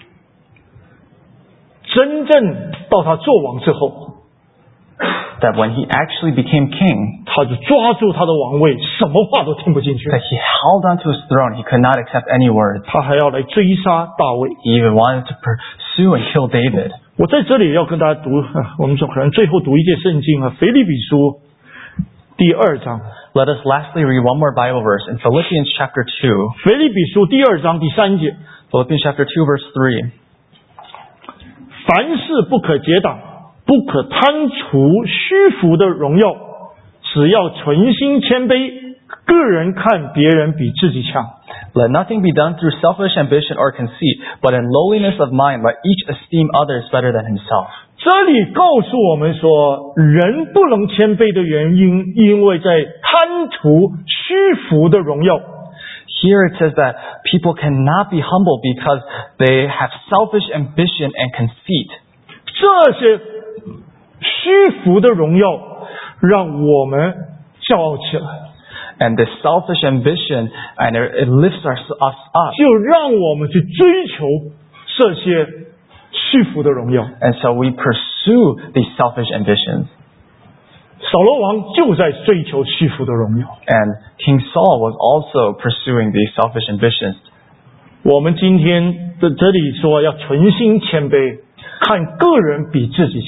真正到他做王之后，
That when he actually became king,
他就抓住他的王位，什么话都听不进去。
that he held onto his throne, he could not accept any words.
他还要来追杀大卫。
He even wanted to pursue and kill David.
我在这里要跟大家读，啊我们说可能最后读一节圣经啊，《腓立比书》第二章，《
Let us lastly read one more Bible verse in Philippians chapter two.
腓立比书》第二章第三节，
Philippians chapter two verse three.
凡事不可结党，不可贪图虚浮的荣耀，只要存心谦卑，个人看别人比自己强。
Let nothing be done through selfish ambition or conceit, but in lowliness of mind let each esteem others better than himself.
这里告诉我们说，人不能谦卑的原因，因为在贪图虚浮的荣耀。
Here it says that people cannot be humble because they have selfish ambition and conceit.
这些虚浮的荣耀，让我们骄傲起来，
And this selfish ambition, and it, it lifts us, us up.
就让我们去追求这些虚浮的荣耀。
And so we pursue these selfish ambitions.
扫罗王就在追求虚浮的荣耀。
And King Saul was also pursuing these selfish ambitions.
我们今天的这里说要存心谦卑，看个人比自己强。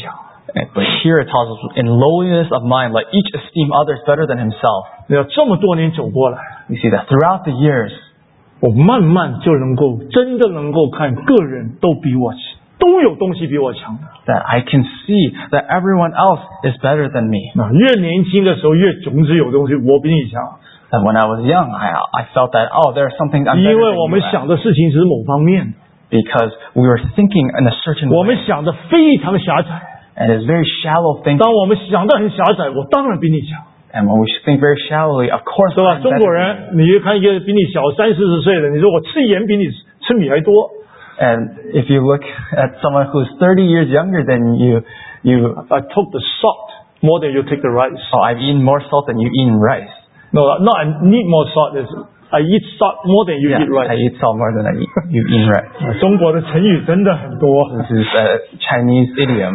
But here it tells us, in lowliness of mind, let each esteem others better than himself.
你要这么多年走过来，
We see that throughout the years,
我慢慢就能够真的能够看个人都比我都有东西比我强的。
that I can see that everyone else is better than me.
那越年轻的时候越总之有东西我比你强，
That when I was young, I, I felt that, oh, there's something I'm
因
better
为
than
我
you
们
at.
想的事情是某方面的，
Because we were thinking in a certain
我们
way.
想的非常狭窄。
And it's very shallow thinking.
当我们想的很狭窄，我当然比你强，
And when we think very shallowly, of course
对吧？
I'm
中
better
国
than
人，
you.
你看一个比你小三四十岁的，你说我吃盐比你吃米还多，
And if you look at someone who's thirty years younger than you, you,
I took the salt more than you take the rice.
oh, I've eaten more salt than you've eaten rice.
No, no, I need more salt. Is I eat salt more than you
Yeah,
eat rice.
I eat salt more than I eat, you've eaten rice.
中国的成语真的很多。
This is a Chinese idiom.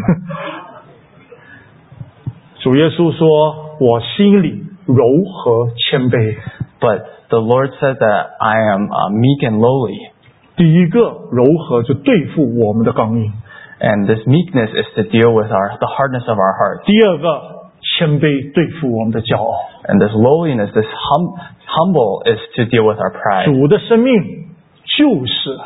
主耶稣说：“我心里柔和谦卑。
But the Lord said that I am uh, meek and lowly. ”
第一个柔和就对付我们的刚硬，
And this meekness is to deal with our the hardness of our hearts.
第二个谦卑对付我们的骄傲。
And this lowliness, this hum, humble is to deal with our pride.
主的生命就是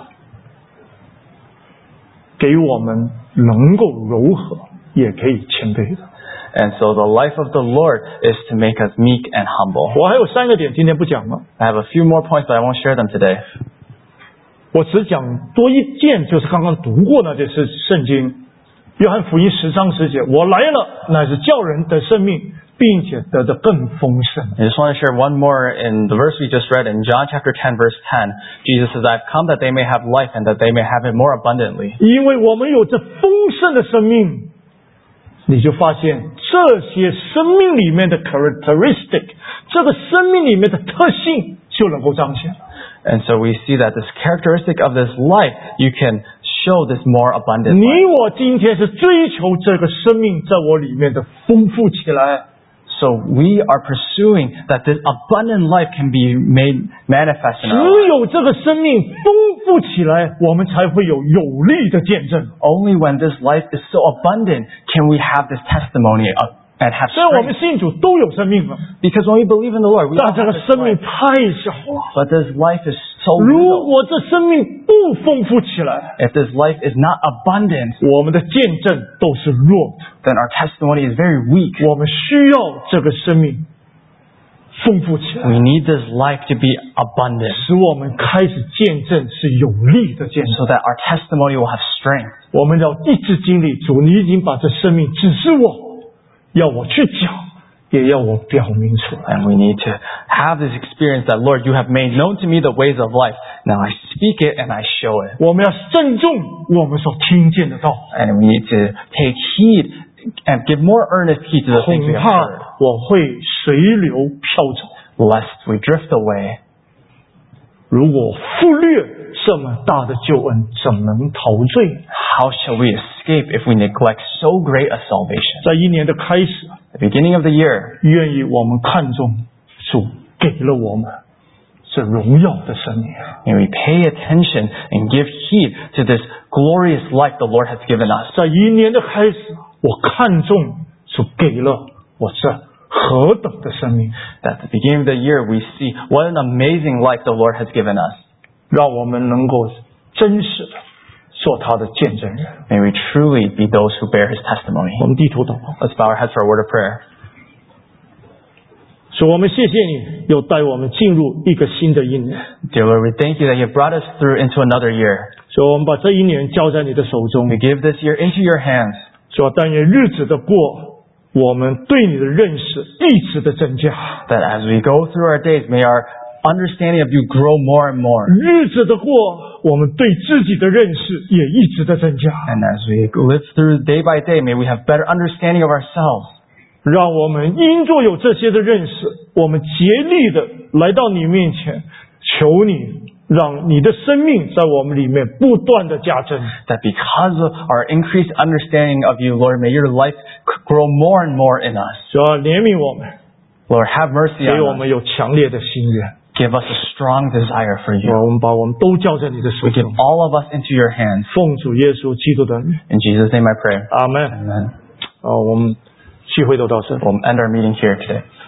给我们能够柔和，也可以谦卑的。
And so the life of the Lord is to make us meek and humble.
我还有三个点，今天不讲了，
I have a few more points, but I won't share them today.
我只讲多一件，就是刚刚读过的这是圣经，约翰福音十章十节，我来了，乃是叫人得生命，并且得的更丰盛。
I just want to share one more in the verse we just read in John chapter ten, verse ten. Jesus says, I've come that they may have life and that they may have it more abundantly.
因为我们有这丰盛的生命，你就发现这些生命里面的 characteristic， 这个生命里面的特性就能够彰显。
And so we see that this characteristic of this life, you can show this more abundant
你
life.
我今天是追求这个生命在我里面的丰富起来。
So we are pursuing that this abundant life can be made manifest in our
只
lives.
有这个生命丰富起来，我们才会有有力的见证。
Only when this life is so abundant can we have this testimony of, and have
虽然我们
strength.
信主都有生命了，
Because when we believe in the Lord, we
但
all
这
have
个
this
生命
life.
太小了。
But this life is so
如
little.
果这生命不丰富起来，
If this life is not abundant,
我们的见证都是弱的。
then our testimony is very weak.
我们需要这个生命丰富起来，
We need this life to be abundant
使我们开始见证是有力的见
so
证。
that our testimony will have strength.
我们要一直经历主，你已经把这生命指示我，要我去讲，也要我表明出来。
And we need to have this experience that, Lord, you have made known to me the ways of life. Now I speak it and I show it.
我们要慎重我们所听见的道，
And we need to take heed and give more earnest heed to the
恐
things we have
怕
heard,
我会随流飘走。
lest we drift away.
如果忽略这么大的救恩，怎能陶醉？
How shall we escape if we neglect so great a salvation?
在一年的开始，
At the beginning of the year,
愿意我们看重主给了我们这荣耀的生命。
may we pay attention and give heed to this glorious life the Lord has given us.
在一年的开始，我看重主给了我这何等的生命，
That at the beginning of the year we see what an amazing life the Lord has given us.
让我们能够真实的做他的见证人。
May we truly be those who bear His testimony.
我们低头祷告，
Let's bow our heads for a word of prayer.
主，我们谢谢你，又带我们进入一个新的一年。
Dear Lord, we thank you that you have brought us through into another year.
所以我们把这一年交在你的手中
We。give this year into your hands.
说但愿日子的过，我们对你的认识一直的增加。
That as we go through our days, may our understanding of you grow more and more.
日子的过，我们对自己的认识也一直的增加。
And as we live through day by day, may we have better understanding of ourselves.
让我们因着有这些的认识，我们竭力的来到你面前，求你让你的生命在我们里面不断的加增。
That because of our increased understanding of you, Lord, may your life grow more and more in us.
主要怜悯我们，
Lord, have mercy
给我
on us.
们有强烈的心愿。
Give us a strong desire for
主
you.
我们把我们都交在你的手
We give
中。
all of us into your hands.
奉主耶稣基督的名，
In Jesus' name I pray.
阿门。
Amen.
呃，我们聚会都到这里。
We'll end our meeting here today.